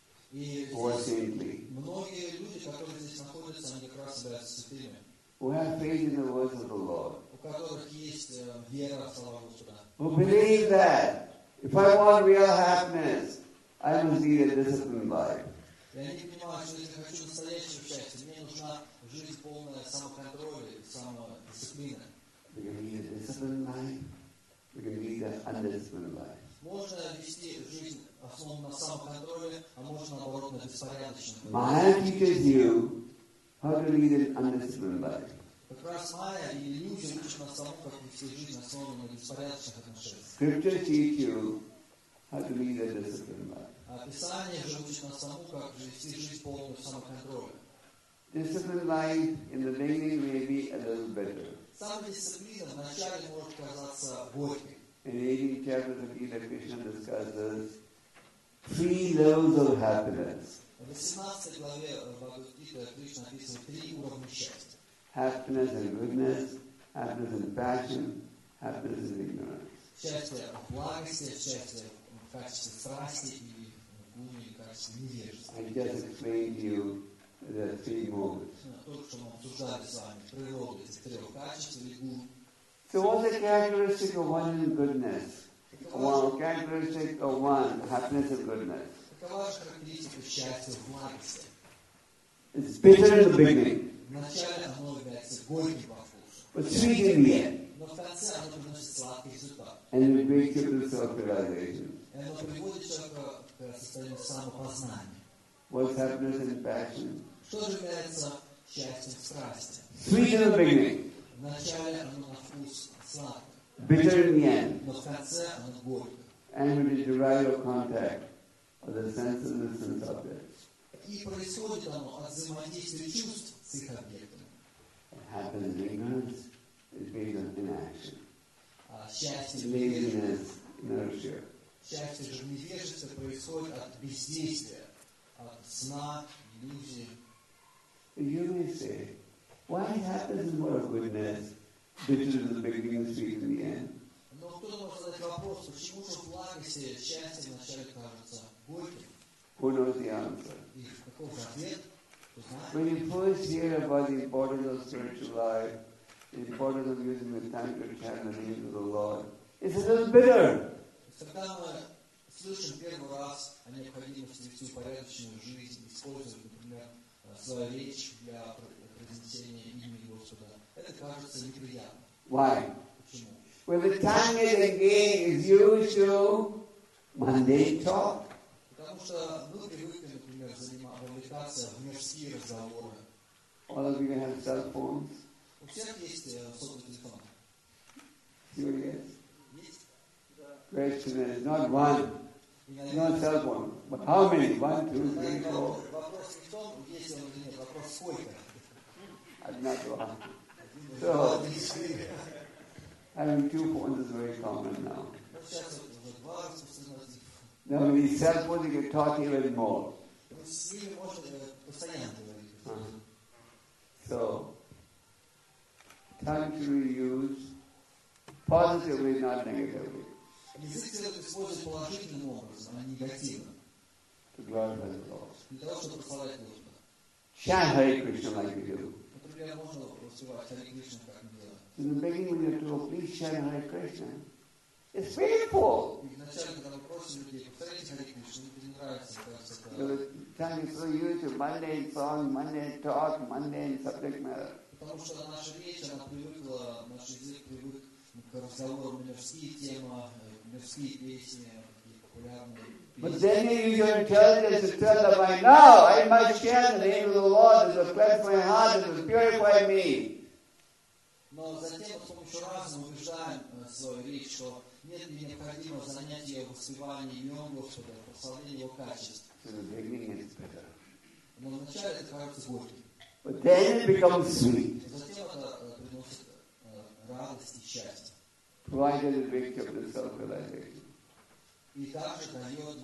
И who are saintly, многие люди, которые здесь находятся, они как раз являются святыми, who have faith in the words of the Lord, у которых есть вера в слова Господа. who believe that if I want real happiness, I must lead a disciplined life. И они понимают, что если я хочу настоящего счастья, мне нужна жизнь полная самоконтроля и самодисциплины. We can lead a disciplined life. We can lead an undisciplined life. Можно вести жизнь, основанную на самоконтроле, а можно, наоборот, на беспорядочном. Maya teaches you how to lead an undisciplined life. Как раз Майя и люди учат нас тому, как вести жизнь, основанную на беспорядочных отношениях. Scriptures teach you how to lead a disciplined life. А Писание же учит нас тому, как вести жизнь полную самоконтроля. Disciplined life in the beginning may be a little better. Самодисциплина вначале может казаться горькой. In 18 chapters of Gita, Krishna discusses 3 levels of happiness. В 18 главе Бхагавад-гиты Кришна описывает 3 уровня счастья. Happiness and goodness, happiness and passion, happiness and ignorance. Счастье в благости, счастье в качестве страсти и в гуне, в качестве невежества. I just explained to you the 3 modes. Только что мы обсуждали с вами природу этих 3 качеств или гун. So what's the characteristic of one in goodness? One characteristic of one, happiness and goodness. Какова же характеристика счастья в благости? It's bitter in the beginning, Вначале оно является горьким по вкусу, but sweet in the end. но в конце оно приносит сладкий результат. And it brings you to self-realization. И оно приводит человека к состоянию самопознания. What's happiness and passion? Что же является счастьем в страсти? Sweet in the beginning, Вначале оно на вкус сладкое, bitter in the end. но в конце оно горькое. And when you derive your contact of the senses and subjects. И происходит оно от взаимодействия чувств с их объектами. Happiness and ignorance is based on inaction. А счастье в невежестве, Laziness, inertia. счастье же в невежестве происходит от бездействия, от сна, иллюзии. You may say, why happiness is more of goodness, bitter in the beginning, sweet in the end? Но кто-то может задать вопрос, почему же в благости счастье вначале кажется горьким? Who knows the answer? И каков же ответ? Кто знает? When you first hear about the importance of spiritual life, the importance of using the time to chant the name of the Lord, it's a little bitter. Когда мы слышим первый раз о необходимости вести упорядоченную жизнь, использовать, например, свою речь для произнесения имени Господа, это кажется неприятным. Why? Почему? When the tongue is engaged, is used to mundane talk. Потому что мы привыкли, например, вовлекаться в мирские разговоры. All of you have cell phones. У всех есть сотовый телефон. Serious? Есть? Question is not one, not cell phone, but how many? 1, 2, 3, 4. Вопрос не в том, есть он или нет, вопрос сколько. Not one. So, having 2 phones is very common now. Ну, сейчас уже 2 распространенных. Now with these cell phones you can talk even more. С ними можно постоянно говорить. So, tongue should be used positively, not negatively, Язык следует использовать положительным образом, а не негативным. to glorify the Lord. Для того, чтобы прославлять Господа. Chant Hare Krishna like we do. Например, можно воспевать Харе Кришну, как мы делаем. In the beginning when you're told, please chant Hare Krishna, it's painful. И вначале, когда мы просим людей, повторите Харе Кришну, им не нравится, кажется, So это... the tongue is so used to mundane song, mundane talk, mundane subject matter. Потому что наша речь, она привыкла, наш язык привык к разговору на мирские темы, мирские песни, такие популярные But песни. then you use your intelligence to tell the mind, no, I must chant the name of the Lord, this will cleanse my heart, this will purify me. Но затем с помощью разума убеждаем свою речь, что нет необходимо занять ее воспеванием имен Господа, прославлением Его качеств. So in the beginning it's bitter. Но вначале это кажется горьким. But then it becomes sweet, Затем это приносит радость и счастье. provided it wakes up to self-realization. И также дает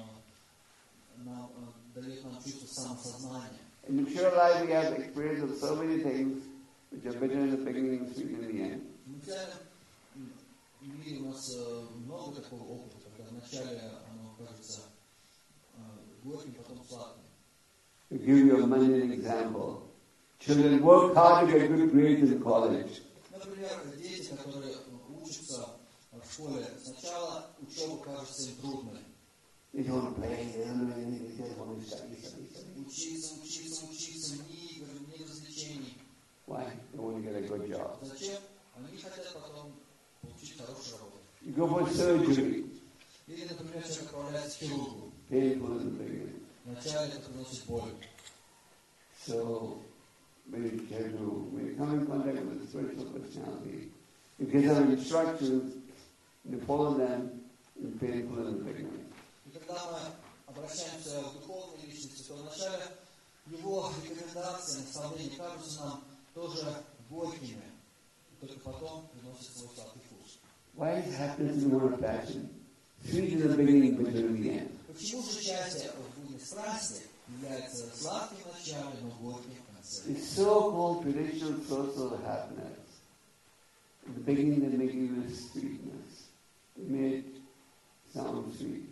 нам чувство самосознания. In the pure life we have experience of so many things which are bitter in the beginning and sweet in the end. В материальном мире у нас много такого опыта, когда вначале оно кажется горьким, потом сладким. To give you a mundane example, children work hard to get good grades in college. Например, дети, которые учатся в школе, сначала учеба кажется им трудной. They don't play, they don't do anything, they just want to study. Учиться, ни игр, ни развлечений. Why? They want to get a good job. Зачем? Они хотят потом получить хорошую работу. You go for surgery. Или, например, человек отправляется к хирургу. Painful in the beginning. Вначале это приносит боль. So, when you come in contact with the spiritual personality, you get some instructions, you follow them, and painful in the beginning. И когда мы обращаемся к духовной личности, то вначале его рекомендации, наставления кажутся нам тоже горькими, только потом приносят свой сладкий вкус. Why it happens in one passion? Sweet in the beginning, bitter in the end. Почему же счастье в будни страсти является сладким в начале, но горьким в конце? The so-called traditional source of happiness. In the beginning they make you with sweetness. They made it sound sweet.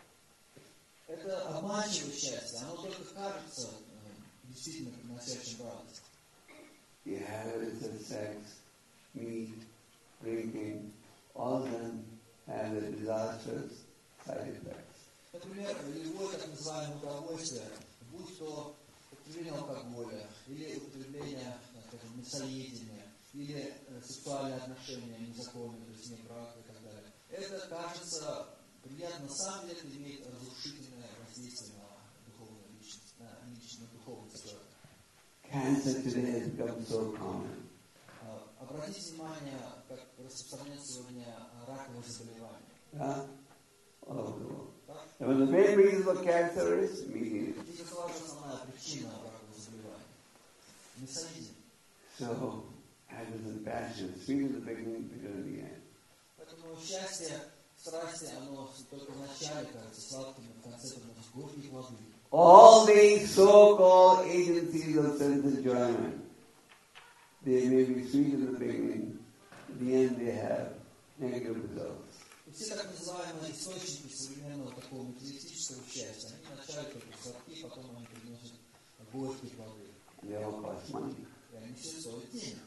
Это обманчивое счастье, оно только кажется действительно приносящим радость. The habits of sex, meat, drinking, all of them have the disastrous side effects. Например, любое так называемое удовольствие, будь то употребление алкоголя, или употребление, скажем, мясоедения, или сексуальные отношения незаконные, то есть не брак и так далее. Это кажется приятно, на самом деле это имеет разрушительное воздействие на духовную личность, на духовность человека. Cancer today has become so common. Обратите внимание, как распространяется сегодня раковые заболевания. Yeah? All over the world. And when the main reason for cancer is meat eating. И какова же основная причина раковых заболеваний? Мясоедение. So, habits and passion, sweet in the beginning, bitter in the end. Поэтому счастье, страсти, оно только в начале кажется сладким, а в конце приносит горькие плоды. All these so-called agencies of sense enjoyment, they may be sweet in the beginning, in the end they have negative results. Все так называемые источники современного такого материалистического счастья, они вначале только сладкие, потом они приносят горькие плоды. And they all cost money. И они все стоят денег.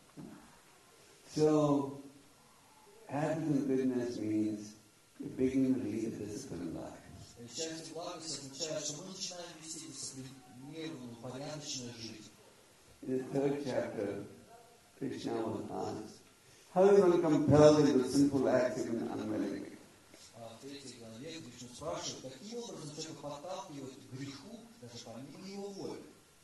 So, happiness and goodness means you're beginning to lead a disciplined life. Счастье и благость означает, что мы начинаем вести дисциплинированную, порядочную жизнь. In the third chapter, Krishna was asked, how are you going to compel them to sinful acts even unwillingly? В третьей главе Кришна спрашивает, каким образом человек подталкивает к греху, даже помимо его воли.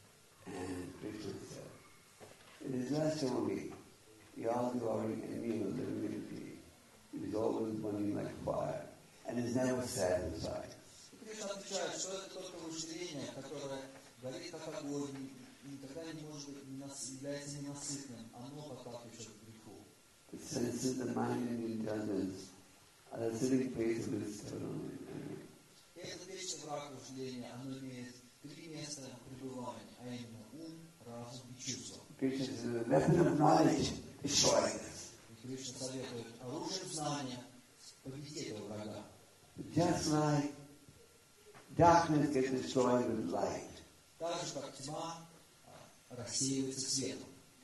And Krishna said, it is thus only the all-devouring enemy of the divinity. It is always burning like fire and is never satisfied. Кришна отвечает, что это только вожделение, которое горит как огонь, никогда не может быть, является ненасытным, оно подталкивает человека к греху. The senses, the mind and the intelligence are the sitting place of this ceremony. И этот вечный враг вожделения, оно имеет три места пребывания, а именно ум, разум и чувство. Krishna says, the weapon of knowledge destroy this. И Кришна советует оружием знания победить этого врага. Just like darkness gets destroyed with light. Так же, как тьма рассеивается светом.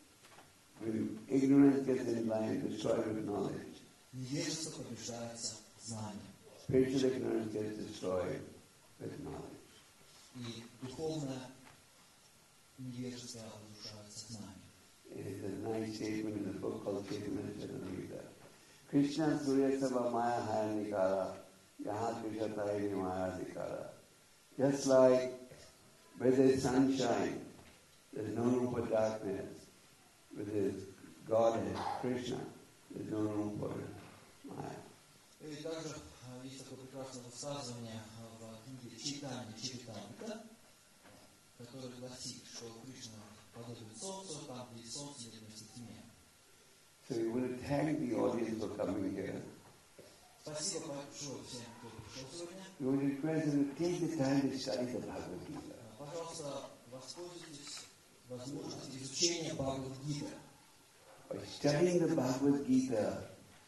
When ignorance gets in line, destroyed with knowledge. Невежество побеждается знанием. Spiritual ignorance gets destroyed with knowledge. И духовное невежество разрушается знанием. It is a nice statement in the book called Chaitanya Charitamrita. Krishna Surya Sabha Maya Hayanikara Yaha Krishatayani Maya Dikara. Just like where there is sunshine, there is no room for darkness. With his Godhead, Krishna, there is no room for Maya. И также есть такое прекрасное высказывание в книге Чайтанья Чаритамрита, которое гласит, что Кришна подобен солнцу, там, где солнце не вместе тьме. So we want to thank the audience for coming here. Спасибо большое всем, кто пришел сегодня. We want to request them to take the time to study the Bhagavad Gita. Пожалуйста, воспользуйтесь возможностью изучения Бхагавад-гиты. By studying the Bhagavad Gita,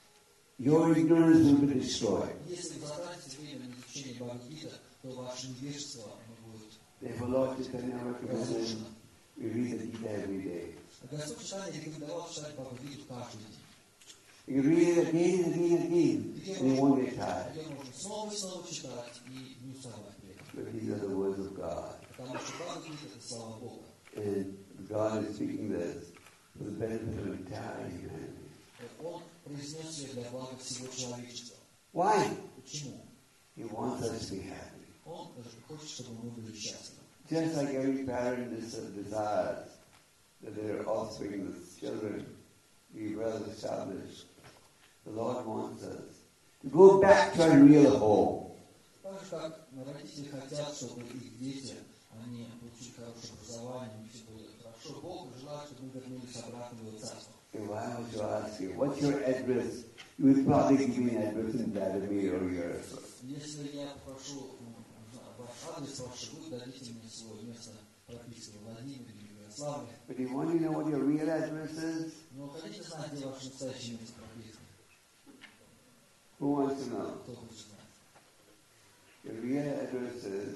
your ignorance will be destroyed. Если вы затратите время на изучение Бхагавад-гиты, то ваше невежество будет Therefore, Lord Chaitanya recommended we read the Gita every day. Господь Чайтанья рекомендовал читать Бхагавад-гиту каждый день. You can read it again and again and again, and you won't get tired. Ее можно снова и снова читать и не уставать при этом. But these are the words of God. Потому что Бхагавад-гита – это слова Бога. And God is speaking this for the benefit of entire humanity. Он произнес ее для блага всего человечества. Why? Почему? He wants us to be happy. Он хочет, чтобы мы были счастливы. Just like every parent desires that their offspring, the children, be well established, the Lord wants us to go back to our real home. Так же, как родители хотят, чтобы их дети, они получили хорошее образование, у них все было хорошо. Бог желает, чтобы мы вернулись обратно в его царство. If I was to ask you, what's your address? You would probably give me an address in Vladimir or Yaroslavl. Если я попрошу ваш адрес, вы дадите мне свое место прописки в Владимире или Ярославле. But you want to know what your real address is? Но хотите знать, где ваше настоящее место прописки? Who wants to know? Кто хочет знать? Your real address is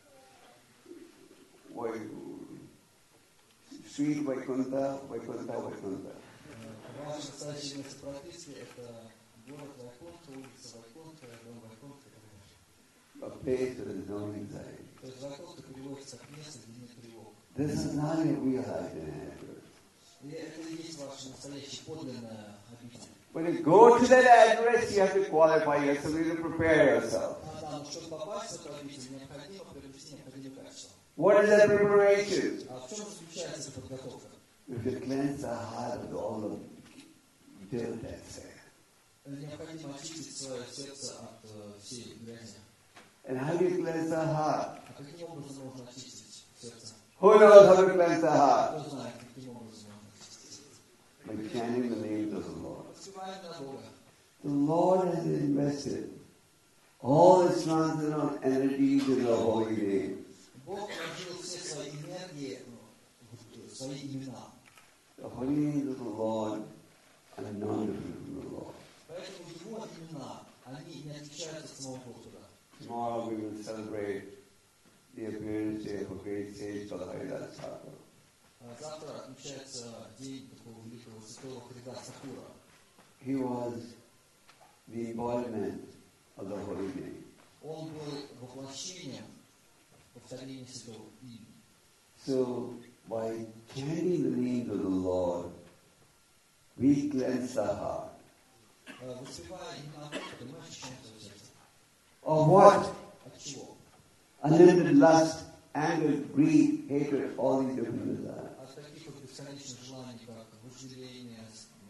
Street Vaikuntha, Vaikuntha, Vaikuntha. Ваше настоящее место прописки – это город Вайкунтха, улица Вайкунтха, дом Вайкунтха и так далее. A place where there is no anxiety. То есть Вайкунтха переводится как место, где нет тревог. This is not your real address. И это и есть ваше настоящее подлинное обитель. When you go to that address, you have to qualify yourself, you have to prepare yourself. Но чтобы попасть в эту обитель, необходимо приобрести необходимые качества. What is that preparation? А в чем заключается эта подготовка? You have to cleanse the heart of all the dirt that's there. Необходимо очистить свое сердце от всей грязи. And how do you cleanse the heart? А каким образом можно очистить сердце? Who knows how to cleanse the heart? Кто знает, каким образом можно очистить? By chanting the names of the Lord. Воспеваем на Бога. The Lord has invested all His transcendental energies in the holy name. Бог вложил все свои энергии, свои имена. The holy names of the Lord are not different from the Lord. Поэтому его имена, они не отличаются от самого Господа. Tomorrow we will celebrate the appearance day of a great sage called Haridas Thakur. Завтра отмечается день такого великого святого Харидаса Thakura. He was the embodiment of the holy name. Он был воплощением повторения святого имени. So, by chanting the names of the Lord, we cleanse the heart. Воспевая имена Господа, мы очищаем свое сердце. Of what? От чего? Unlimited lust, anger, greed, hatred, all these different desires. От таких вот бесконечных желаний, как вожделение,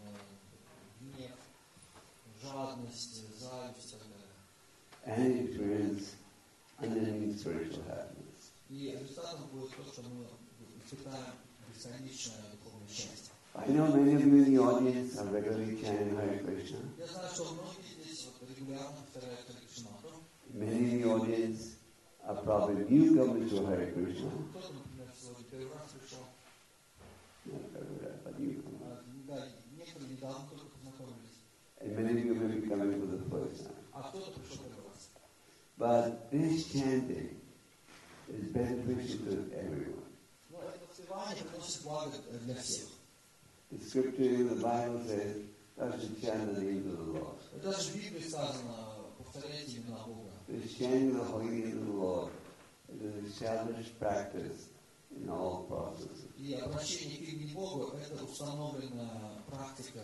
гнев, жадность, зависть и так далее. And experience unending spiritual happiness. И результатом будет то, что мы испытаем бесконечное духовное счастье. I know many of you in the audience are regularly chanting Hare Krishna. Я знаю, что многие здесь регулярно повторяют Харе Кришна. Many in the audience are probably newcomers to Hare Krishna. Кто-то, например, сегодня первый раз пришел. Not everybody, but newcomers. Да, некоторые недавно только познакомились. And many of you may be coming for the first time. А кто-то пришел первый раз. But this chanting is beneficial to everyone. Но это воспевание приносит благо для всех. The scripture in the Bible says, thou should chant the names of the Lord. Даже в Библии сказано, повторяйте имена Бога. This chanting the holy name of the Lord is an established practice in all processes. И обращение к имени Богу – это установленная практика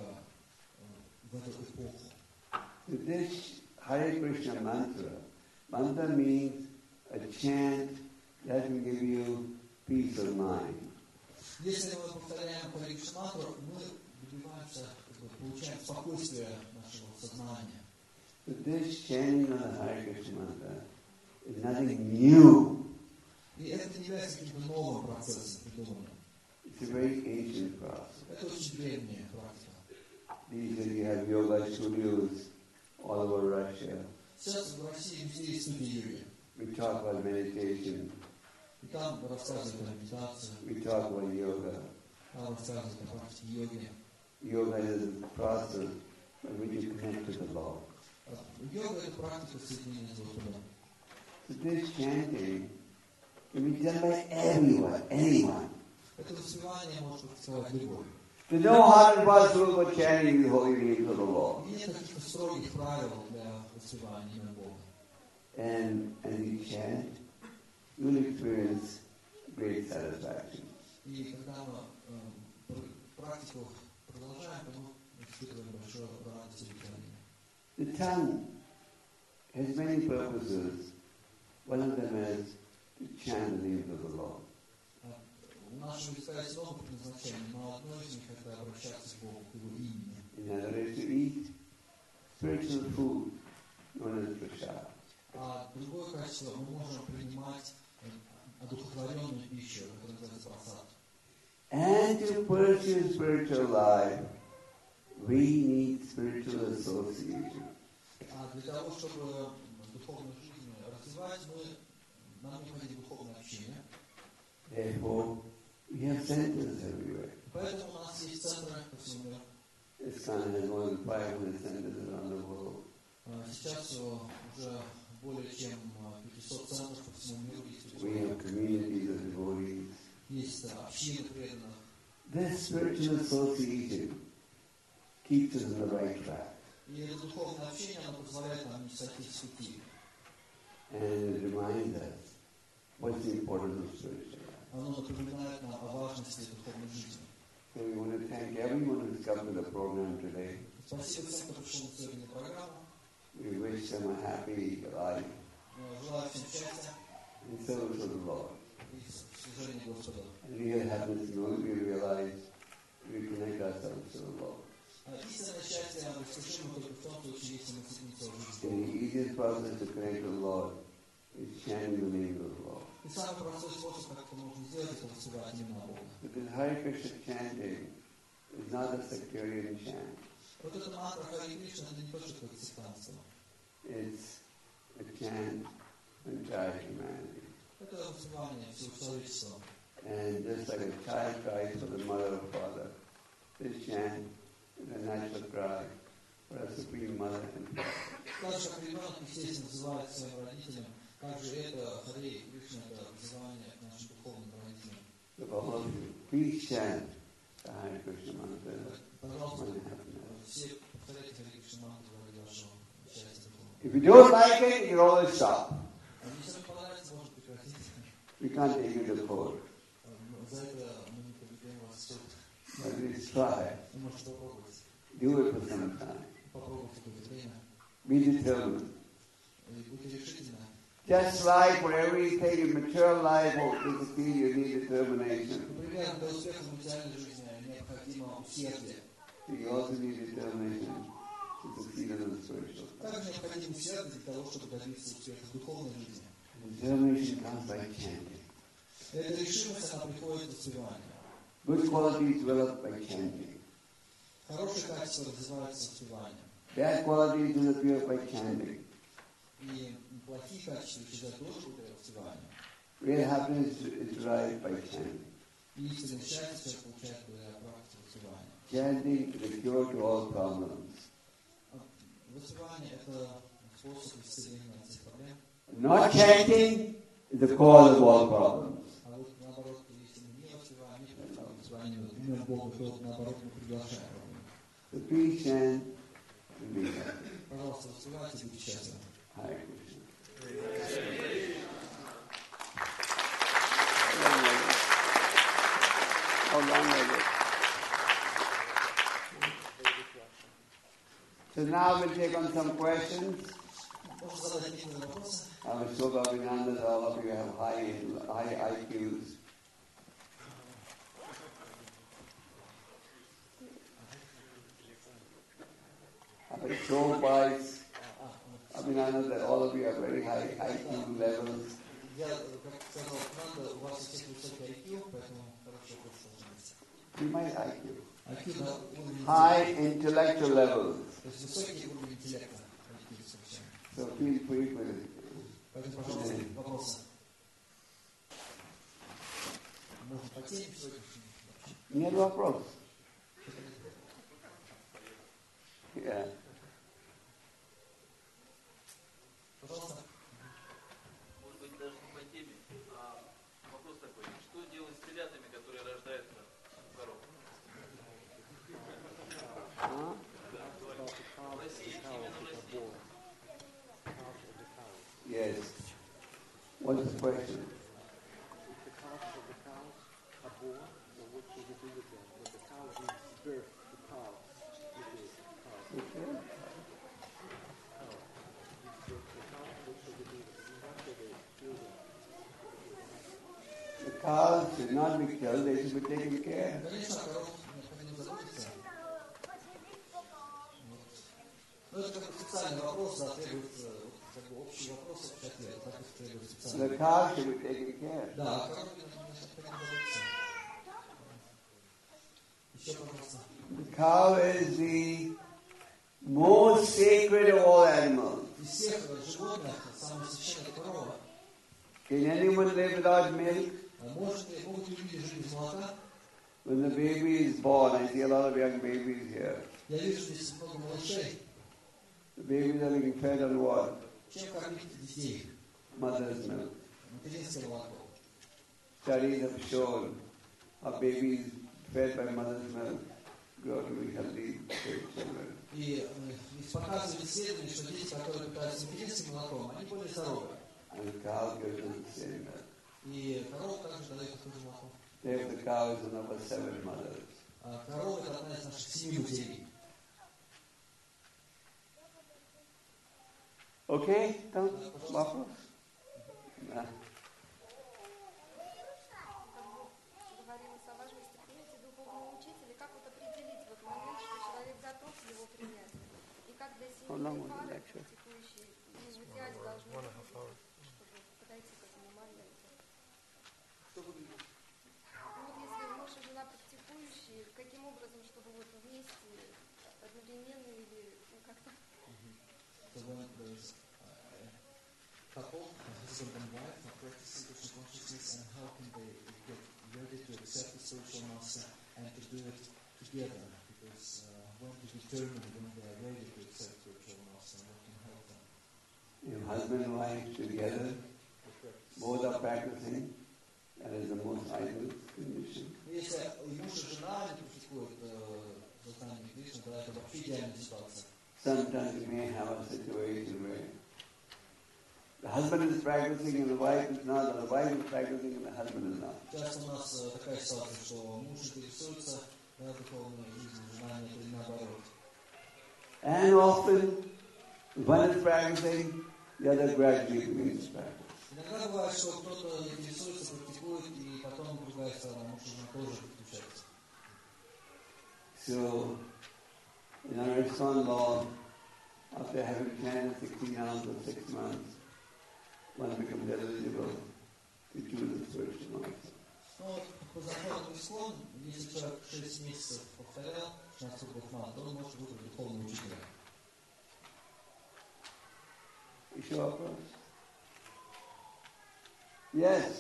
в эту эпоху. So this Hare Krishna mantra means a chant that will give you peace of mind. Если мы повторяем Харе Кришна мантру, мы добиваемся, получаем спокойствие нашего сознания. So this chanting of the Hare Krishna mantra is nothing new. И это не является каким-то новым процессом, придуманным. It's a very ancient process. Это очень древняя практика. These days you have yoga studios all over Russia. Сейчас в России везде есть студии йоги. We talk about meditation. И там рассказывают о медитации, We talk about yoga. там рассказывают о практике йоги. Yoga is a process by which you connect to the Lord. Йога – это практика соединения с Господом. So this chanting can be done by everyone, anyone. Это воспевание может практиковать любой. There's no hard and fast rule for chanting the holy names of the Lord. Нет каких-то строгих правил для воспевания имени Бога. And you chant, you'll experience great satisfaction. И когда мы практику продолжаем, то мы испытываем большую радость и удовлетворение. The tongue has many purposes. One of them is to chant the names of the Lord. У нашего языка есть много предназначений, но одно из них – это обращаться к Богу, к Его имени. Another is to eat spiritual food known as prasad. А другое качество – мы можем принимать одухотворенную пищу, которая называется прасад. And to pursue spiritual life, we need spiritual association. А для того, чтобы духовную жизнь развивать, нам необходимо духовное общение. Therefore, we have centers everywhere. Поэтому у нас есть центры по всему миру. ISKCON has more than 500 centers around the world. Сейчас уже более чем 500 центров по всему миру есть. We have communities of devotees. Есть общины преданных. This spiritual association keeps us on the right track. И это духовное общение, оно позволяет нам не сойти с пути. And it reminds us what's the importance of spiritual life. Оно напоминает нам о важности духовной жизни. So we want to thank everyone who's come to the program today. Спасибо всем, кто пришел сегодня на программу. We wish them a happy life Желаю всем счастья in service of the Lord. и служения Господу. And real happiness when we realize we connect ourselves to the Lord. Истинное счастье достижимо только в том случае, если мы соединимся в жизни. And the easiest process to connect to the Lord is chanting the name of the Lord. И самый простой способ, как это можно сделать, это воспевать именно Бога. Because Hare Krishna chanting is not a sectarian chant. Вот эта мантра Хари Кришна, это не то, что какое-то сектантство. It's a chant for entire humanity. Это воспевание всего человечества. And just like a child cries for the mother or father, this chant is a natural cry for a supreme mother and father. Так же, как ребенок, естественно, вызывает своим родителям, также это Хари Кришна, это вызывание к нашим духовным родителям. So all of you, please chant the Hare Krishna mantra. Пожалуйста, все повторяйте Хари Кришна мантру ради вашего счастья духовного. If you don't like it, you can always stop. А если вам понравится, может прекратить. We can't take you to court. За это мы не поведем вас в суд. But at least try. Вы можете попробовать. Do it for some time. Попробуйте какое-то время. Be determined. И будьте решительны. Just like for everything in mature life or discipline, you need determination. Например, для успеха в материальной жизни необходимо усердие. You also need determination to succeed in the spiritual. Также необходимо усердие для того, чтобы добиться успеха в духовной жизни. Determination comes by chanting. Эта решимость, она приходит от воспевания. Good qualities develop by chanting. Хорошие качества развиваются воспеванием. Bad qualities disappear by chanting. И плохие качества исчезают тоже благодаря воспеванию. Real happiness is derived by chanting. И истинное счастье человек получает благодаря практике воспевания. Chanting is the cure to all problems. Воспевание – это способ исцеления от всех проблем. Not chanting is the cause of all problems. А вот наоборот, если мы не воспеваем, не воспеваем имя Бога, то наоборот мы приглашаем проблемы. So please chant and be happy. Пожалуйста, воспевайте, будьте счастливы. Hare Krishna. How long was it? So now we'll take on some questions. Можно задать некоторые вопросы. I'm so Abhinandan, all of you have high IQs. I'm so wise, Abhinandan, that all of you have very high IQ levels. Я, как сказал Нанда, у вас у всех высокий IQ, поэтому хорошо должен быть. My IQ. IQ, да, уровень High intellectual levels. То есть высокий уровень интеллекта. IQ совсем. So feel free for it. Поэтому, пожалуйста, вопросы. Можно по теме сегодняшней. Нет вопрос. Yeah. Пожалуйста. Может быть, даже не по теме, а вопрос такой. Что делать с телятами, которые рождаются в коробках? What's the question? If the calves of the cows are born, or what should we do with them? When the cow gives birth to calves, with the calves. Okay. Cow gives birth to calves, what should we do with them? What should they do with them? The cows should not be killed, they should be taken care of. Конечно, коров необходимо заботиться. Но это как бы специальный вопрос, да, требует как бы общий вопрос, общий ответ, так это требует специальный. The cows should be taken care of. Да, коров необходимо заботиться. Еще, пожалуйста. The cow is the most sacred of all animals. Из всех животных самое священное корова. Can anyone live without milk? Могут ли люди жить без молока? When the baby is born, I see a lot of young babies here. Я вижу здесь много малышей. The babies are being fed on what? Чем кормить детей? Mother's milk. Материнское молоко. Studies have shown how babies fed by mother's milk grow to be healthy children. И показывают исследования, что дети, которые питаются материнским молоком, они более здоровы. And the cow gives them the same milk. И корова также дает такое же молоко. Therefore, the cow is one of our 7 mothers. А корова это одна из наших 7 матерей. Okay? Там вопрос? Да. Говорилось о важности принятия духовного учителя. Как вот определить вот момент, что человек готов его принять? И как для семейной пары, практикующей, в идеале должны чтобы подойти к этому моменту. Ну вот если муж и жена практикующие, каким образом, чтобы вот вместе одновременно или как-то... So when there's a couple, husband and wife, are practicing Krishna consciousness, and how can they get ready to accept the spiritual master and to do it together? Because when to determine when they are ready to accept spiritual master and what can help them? If husband and wife together, both are practicing, that is the most ideal condition. Если и муж и жена не практикуют сознание Кришны, тогда это вообще идеальная ситуация. Sometimes we may have a situation where the husband is practicing and the wife is not, or the wife is practicing and the husband is not. Часто у нас такая ситуация, что муж интересуется духовной жизнью, жена нет, или наоборот. And often, one is practicing, the other gradually begins to practice. Иногда бывает, что кто-то интересуется, практикует, и потом другая сторона, муж и жена тоже подключаются. So, in our son-law, after having chanted 16 hours or 6 months, one becomes eligible to choose a spiritual master. Ну, по закону ИСКОН, если человек 6 месяцев повторял 16 год, то он может выбрать духовного учителя. Еще вопрос? Yes.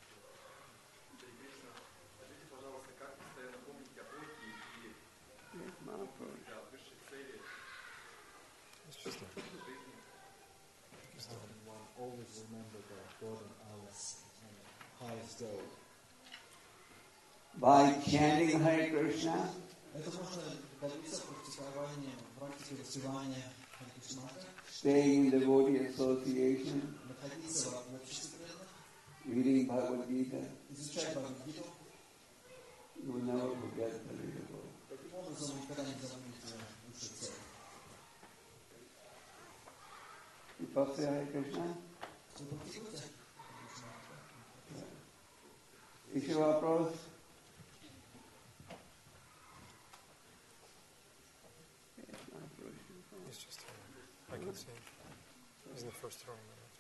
Скажите, пожалуйста, как постоянно помнить о Боге и Yes, Mahaprabhu. высшей цели жизни? One always remember that God and Allah's highest goal. By chanting Hare Krishna, Это можно добиться практики воспевания Харе Кришна, staying in devotee association, находиться в обществе преданных, reading Bhagavad Gita, изучать Бхагавад-гиту. you will never forget the real Lord. Таким образом, вы никогда не забудете высшую цель. You talk to Hare Krishna? Вы практикуете? Еще вопрос? It's just I can see. He's in the first row on the left.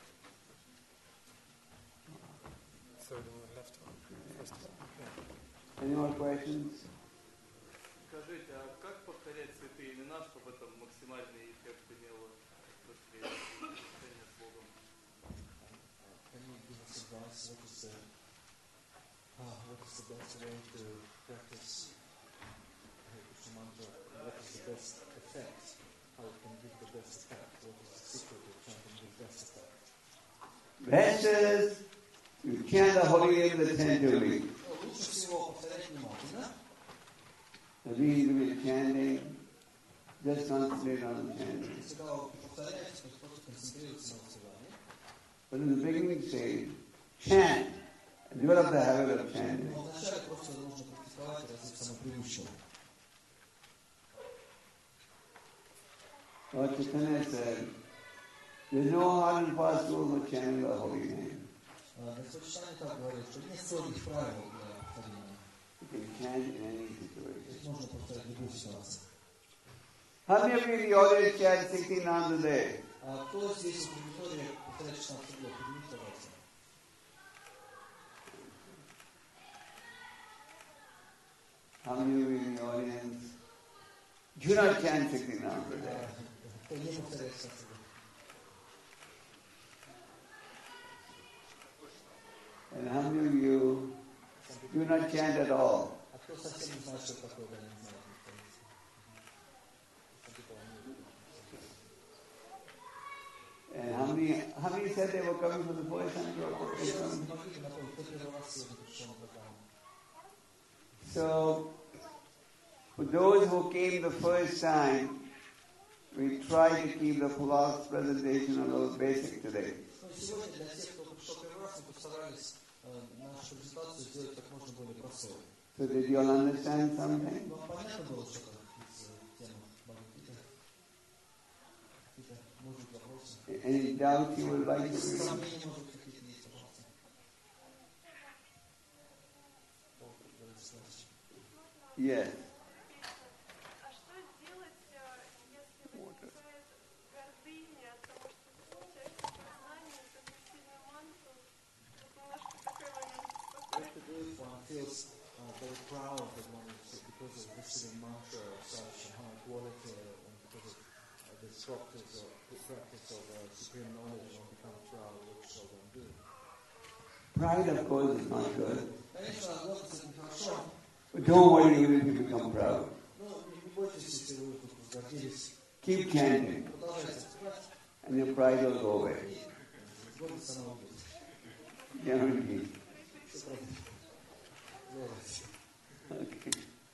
Third on the left one. First one. Yeah. Any more questions? Скажите, а как повторять святые имена, чтобы это максимальный эффект имело быстрее отношения с Богом? Can you give us advice? What is the best way to practice Hare Krishna mantra? What is the best effect? How it can give the best effect? What is the secret of chanting with best effect? Best is you chant the holy name attentively. Лучше всего повторять внимательно. The reason we're chanting, just concentrate on the chanting. Когда вы повторяете, то просто концентрируйтесь на воспевании. But in the beginning stage, chant. Develop the habit of chanting. Но вначале просто нужно практиковать и развить самопривычку. Lord Chaitanya said, there's no hard and fast rule for chanting the holy name. Господь Чайтанья так говорит, что нет строгих правил для повторения. You can chant in any То situation. есть можно повторять любую ситуацию. How many of you in the audience chant 16 rounds a day? А кто здесь в аудитории повторяет 16 год? Поднимите, пожалуйста. How many of you in the audience do not chant 16 rounds a day? Кто не повторяет 16 год? And how many of you do not chant at all? А кто совсем не знает, что это такое, да, не знает. And how many said they were coming for the first time to our program? Помогите напомнить, кто первый раз сегодня пришел на программу. So, for those who came the first time, we try to keep the philosophy presentation a little basic today. Ну, сегодня для тех, кто пришел первый раз, мы постарались нашу презентацию сделать как можно более простой. So did you all understand something? Вам понятно было что-то из темы Бхагавад-гиты? Какие-то, может быть, вопросы? Any doubts you would like to raise? Сомнения, может быть, какие-то есть, пожалуйста. Yes. А что делать, если возникает гордыня от того, что получается признание, такую сильную манту? Вот немножко такой момент What беспокоит. to do if one feels very proud that one is because of receiving mantra of such high quality and because of the practice of supreme knowledge, one becomes proud. What shall one do? Pride, of course, is not good. Конечно, гордость это нехорошо. But don't worry even if you become proud. Но не бойтесь, если вы тут гордились. Keep chanting, Продолжайте спать, and your pride will go away. и гордость она уйдет. Guaranteed. Все правильно. Гордость. Okay.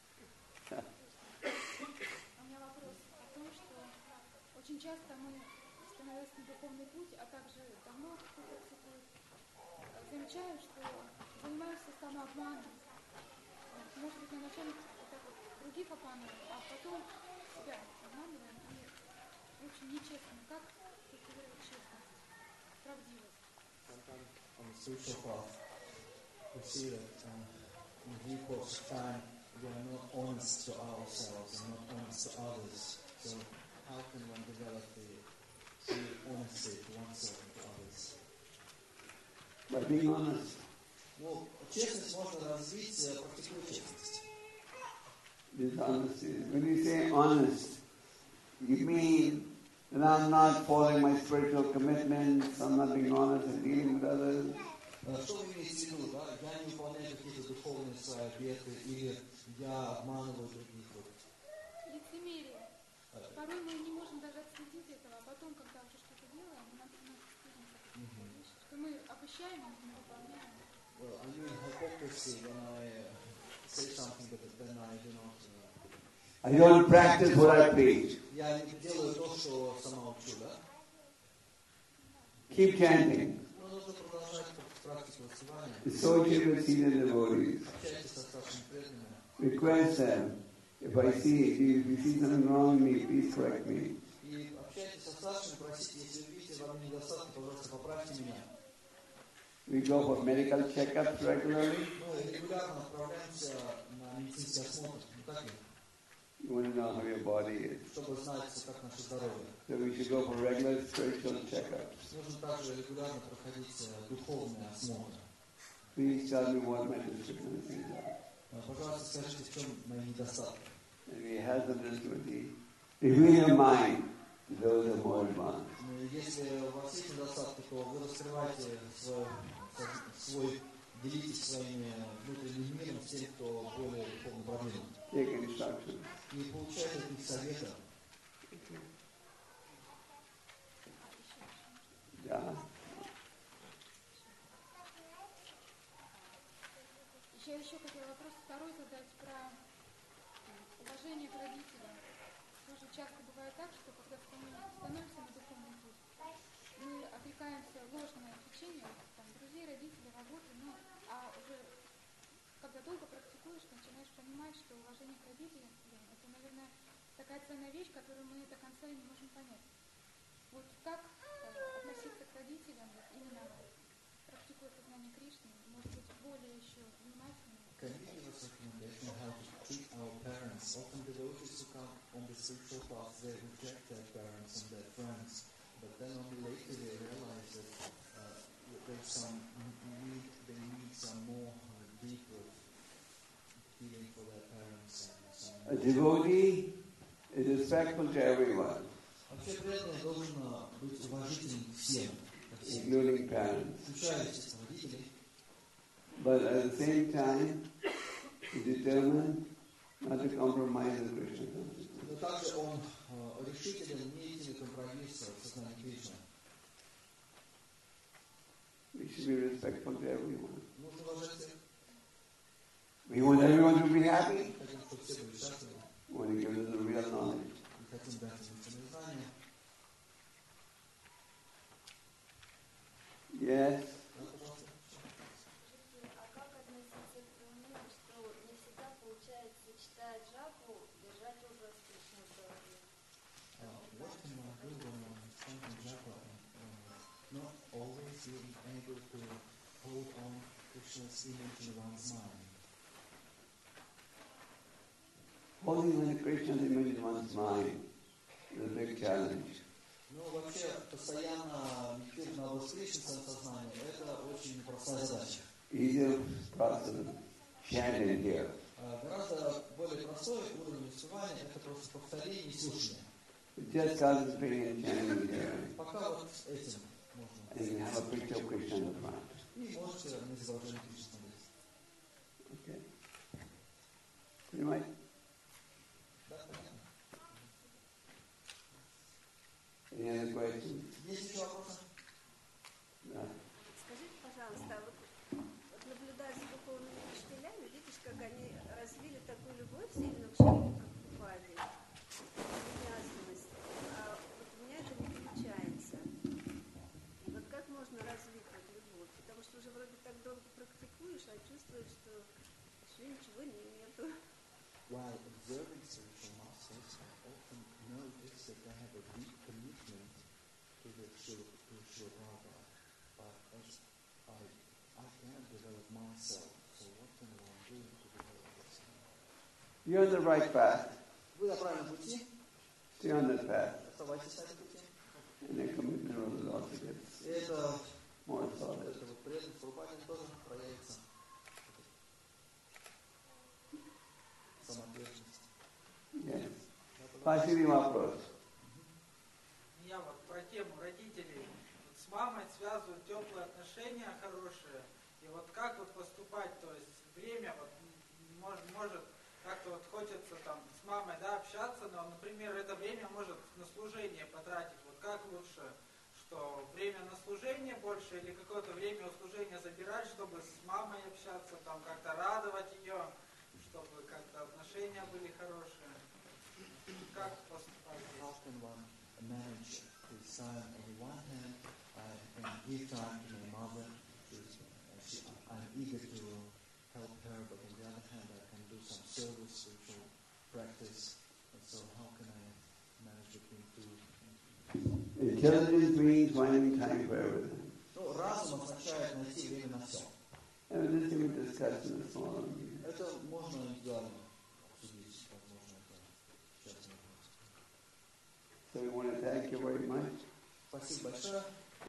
У меня вопрос о том, что очень часто мы, становясь на духовный путь, а также давно кто практикует, замечаем, что занимаемся самообманом. Может быть, вначале так вот других обманываем, а потом себя обманываем и очень нечестно. Как культивировать честность, правдивость? Sometimes on the spiritual path, we see that in due course of time, we are not honest to ourselves and not honest to others. So how can one develop the honesty to oneself and to others? By being honest. Ну, честность можно развить, практикуя честность. This honesty. When you say honest, you mean that I'm not following my spiritual commitments, I'm not being honest in dealing with others. Что вы имеете в виду, да? Я не выполняю какие-то духовные свои обеты, или я обманываю других. Лицемерие. Порой мы не можем даже отследить этого, а потом, когда уже что-то делаем, у нас стыдно, что мы обещаем, а мы не выполняем. Well, I mean hypocrisy when I say something but then I do not. I don't practice what I preach. Я не делаю то, что сама учу, да? Keep chanting. Но нужно продолжать практику отсывания. Associate with senior devotees. Общайтесь со старшими преданными. Request them. If you see something wrong in me, please correct me. И общайтесь со старшими, просите, если вы видите во мне недостатки, пожалуйста, поправьте меня. We go for medical checkups regularly. Мы регулярно отправляемся на медицинский осмотр, не так ли? You want to know how your body is. Чтобы знать, как наше здоровье. So we should go for regular spiritual checkups. Нужно также регулярно проходить духовные осмотры. Please tell me what my deficiencies are. Пожалуйста, скажите, в чем мои недостатки. And we have the ability to reveal your mind to those who are more advanced. Если у вас есть недостатки, то вы раскрываете свой делитесь своими внутренним миром с тем, кто более духовно продвинут. Take instruction. И получайте от них совета. Yeah. Еще хотела вопрос второй задать про уважение к родителям. Тоже часто бывает так, что когда становимся на духовный путь, мы увлекаемся ложным общением, там, друзей, родителей, работы, но уже когда долго практикуешь, начинаешь понимать, что уважение к родителям, это, наверное, такая ценная вещь, которую мы до конца и не можем понять. Вот как относиться к родителям, вот именно практикуя сознание Кришны, может быть, более еще внимательно. Can you give us a recommendation on how to treat our parents? Often devotees who come on the spiritual path, they reject their parents and their friends, but then only later they realize that there's some need, they need some more deeper feeling for their parents. A devotee is respectful to everyone, Вообще преданный должен быть уважительным к всем, including parents. включая, естественно, родителей. But at the same time, he determined not to compromise with Krishna consciousness. Но также он решителен не идти на компромисс в сознании Кришны. We should be respectful to everyone. Нужно уважать всех. We want everyone to be happy. Хотим, чтобы все были счастливы. We want to give them the real knowledge. И хотим дать им истинные знания. Yes. Да, пожалуйста. А как относиться к тому, что не всегда получается, читая джапу, держать образ Кришны в голове? What can one do when one is chanting japa and not always being able to hold on Krishna's image in one's mind? Holding on to Krishna's image in one's mind is a big challenge. Ну, вообще, постоянно медитировать на образ Кришны в своем сознании – это очень непростая задача. Easier process chanting here. Гораздо более простой уровень успевания – это просто повторение и слушание. Just concentrating and chanting here. Пока вот этим можно. And you have a picture of Krishna in the front. И можете на изображение Кришны смотреть. Okay. Понимаете? Да, понятно. Any other questions? Есть еще вопросы? Да. Скажите, пожалуйста, вот наблюдая за духовными учителями, видишь, как они развили такую любовь сильно к человеку, как Упади, привязанность. А вот у меня это не получается. И вот как можно развить эту любовь? Потому что уже вроде так долго практикуешь, а чувствуешь, что еще ничего нету. While observing spiritual masters, I often notice that they have a deep commitment to the Srila Prabhupada. But as I can't develop myself, so what can one do to develop myself? You're on the right path. Вы на правильном пути, Stay on that path. оставайтесь на этом пути. And the commitment will also gets И это more solid. вот преданность Прабхупаде тоже проявится. Самоотверженность. Yes. Спасибо, вопрос. Я вот про тему родителей. Вот с мамой связывают теплые отношения хорошие. И вот как вот поступать, то есть время вот может как-то вот хочется там с мамой, да, общаться, но, например, это время может на служение потратить. Вот как лучше, что время на служение больше или какое-то время у служения забирать, чтобы с мамой общаться, там как-то радовать ее, чтобы как-то отношения были хорошие. Как поступать How здесь? can one manage his son? On the one hand, I can give time to my mother. I'm eager to help her, but on the other hand, I can do some service, spiritual practice. And so, how can I manage between two? Intelligence means finding time for everything. Ну, разум означает найти время на все. And this we discussed in the small meeting. Это можно индивидуально обсудить, возможно, это частный вопрос. So we want to thank you very much. Спасибо большое.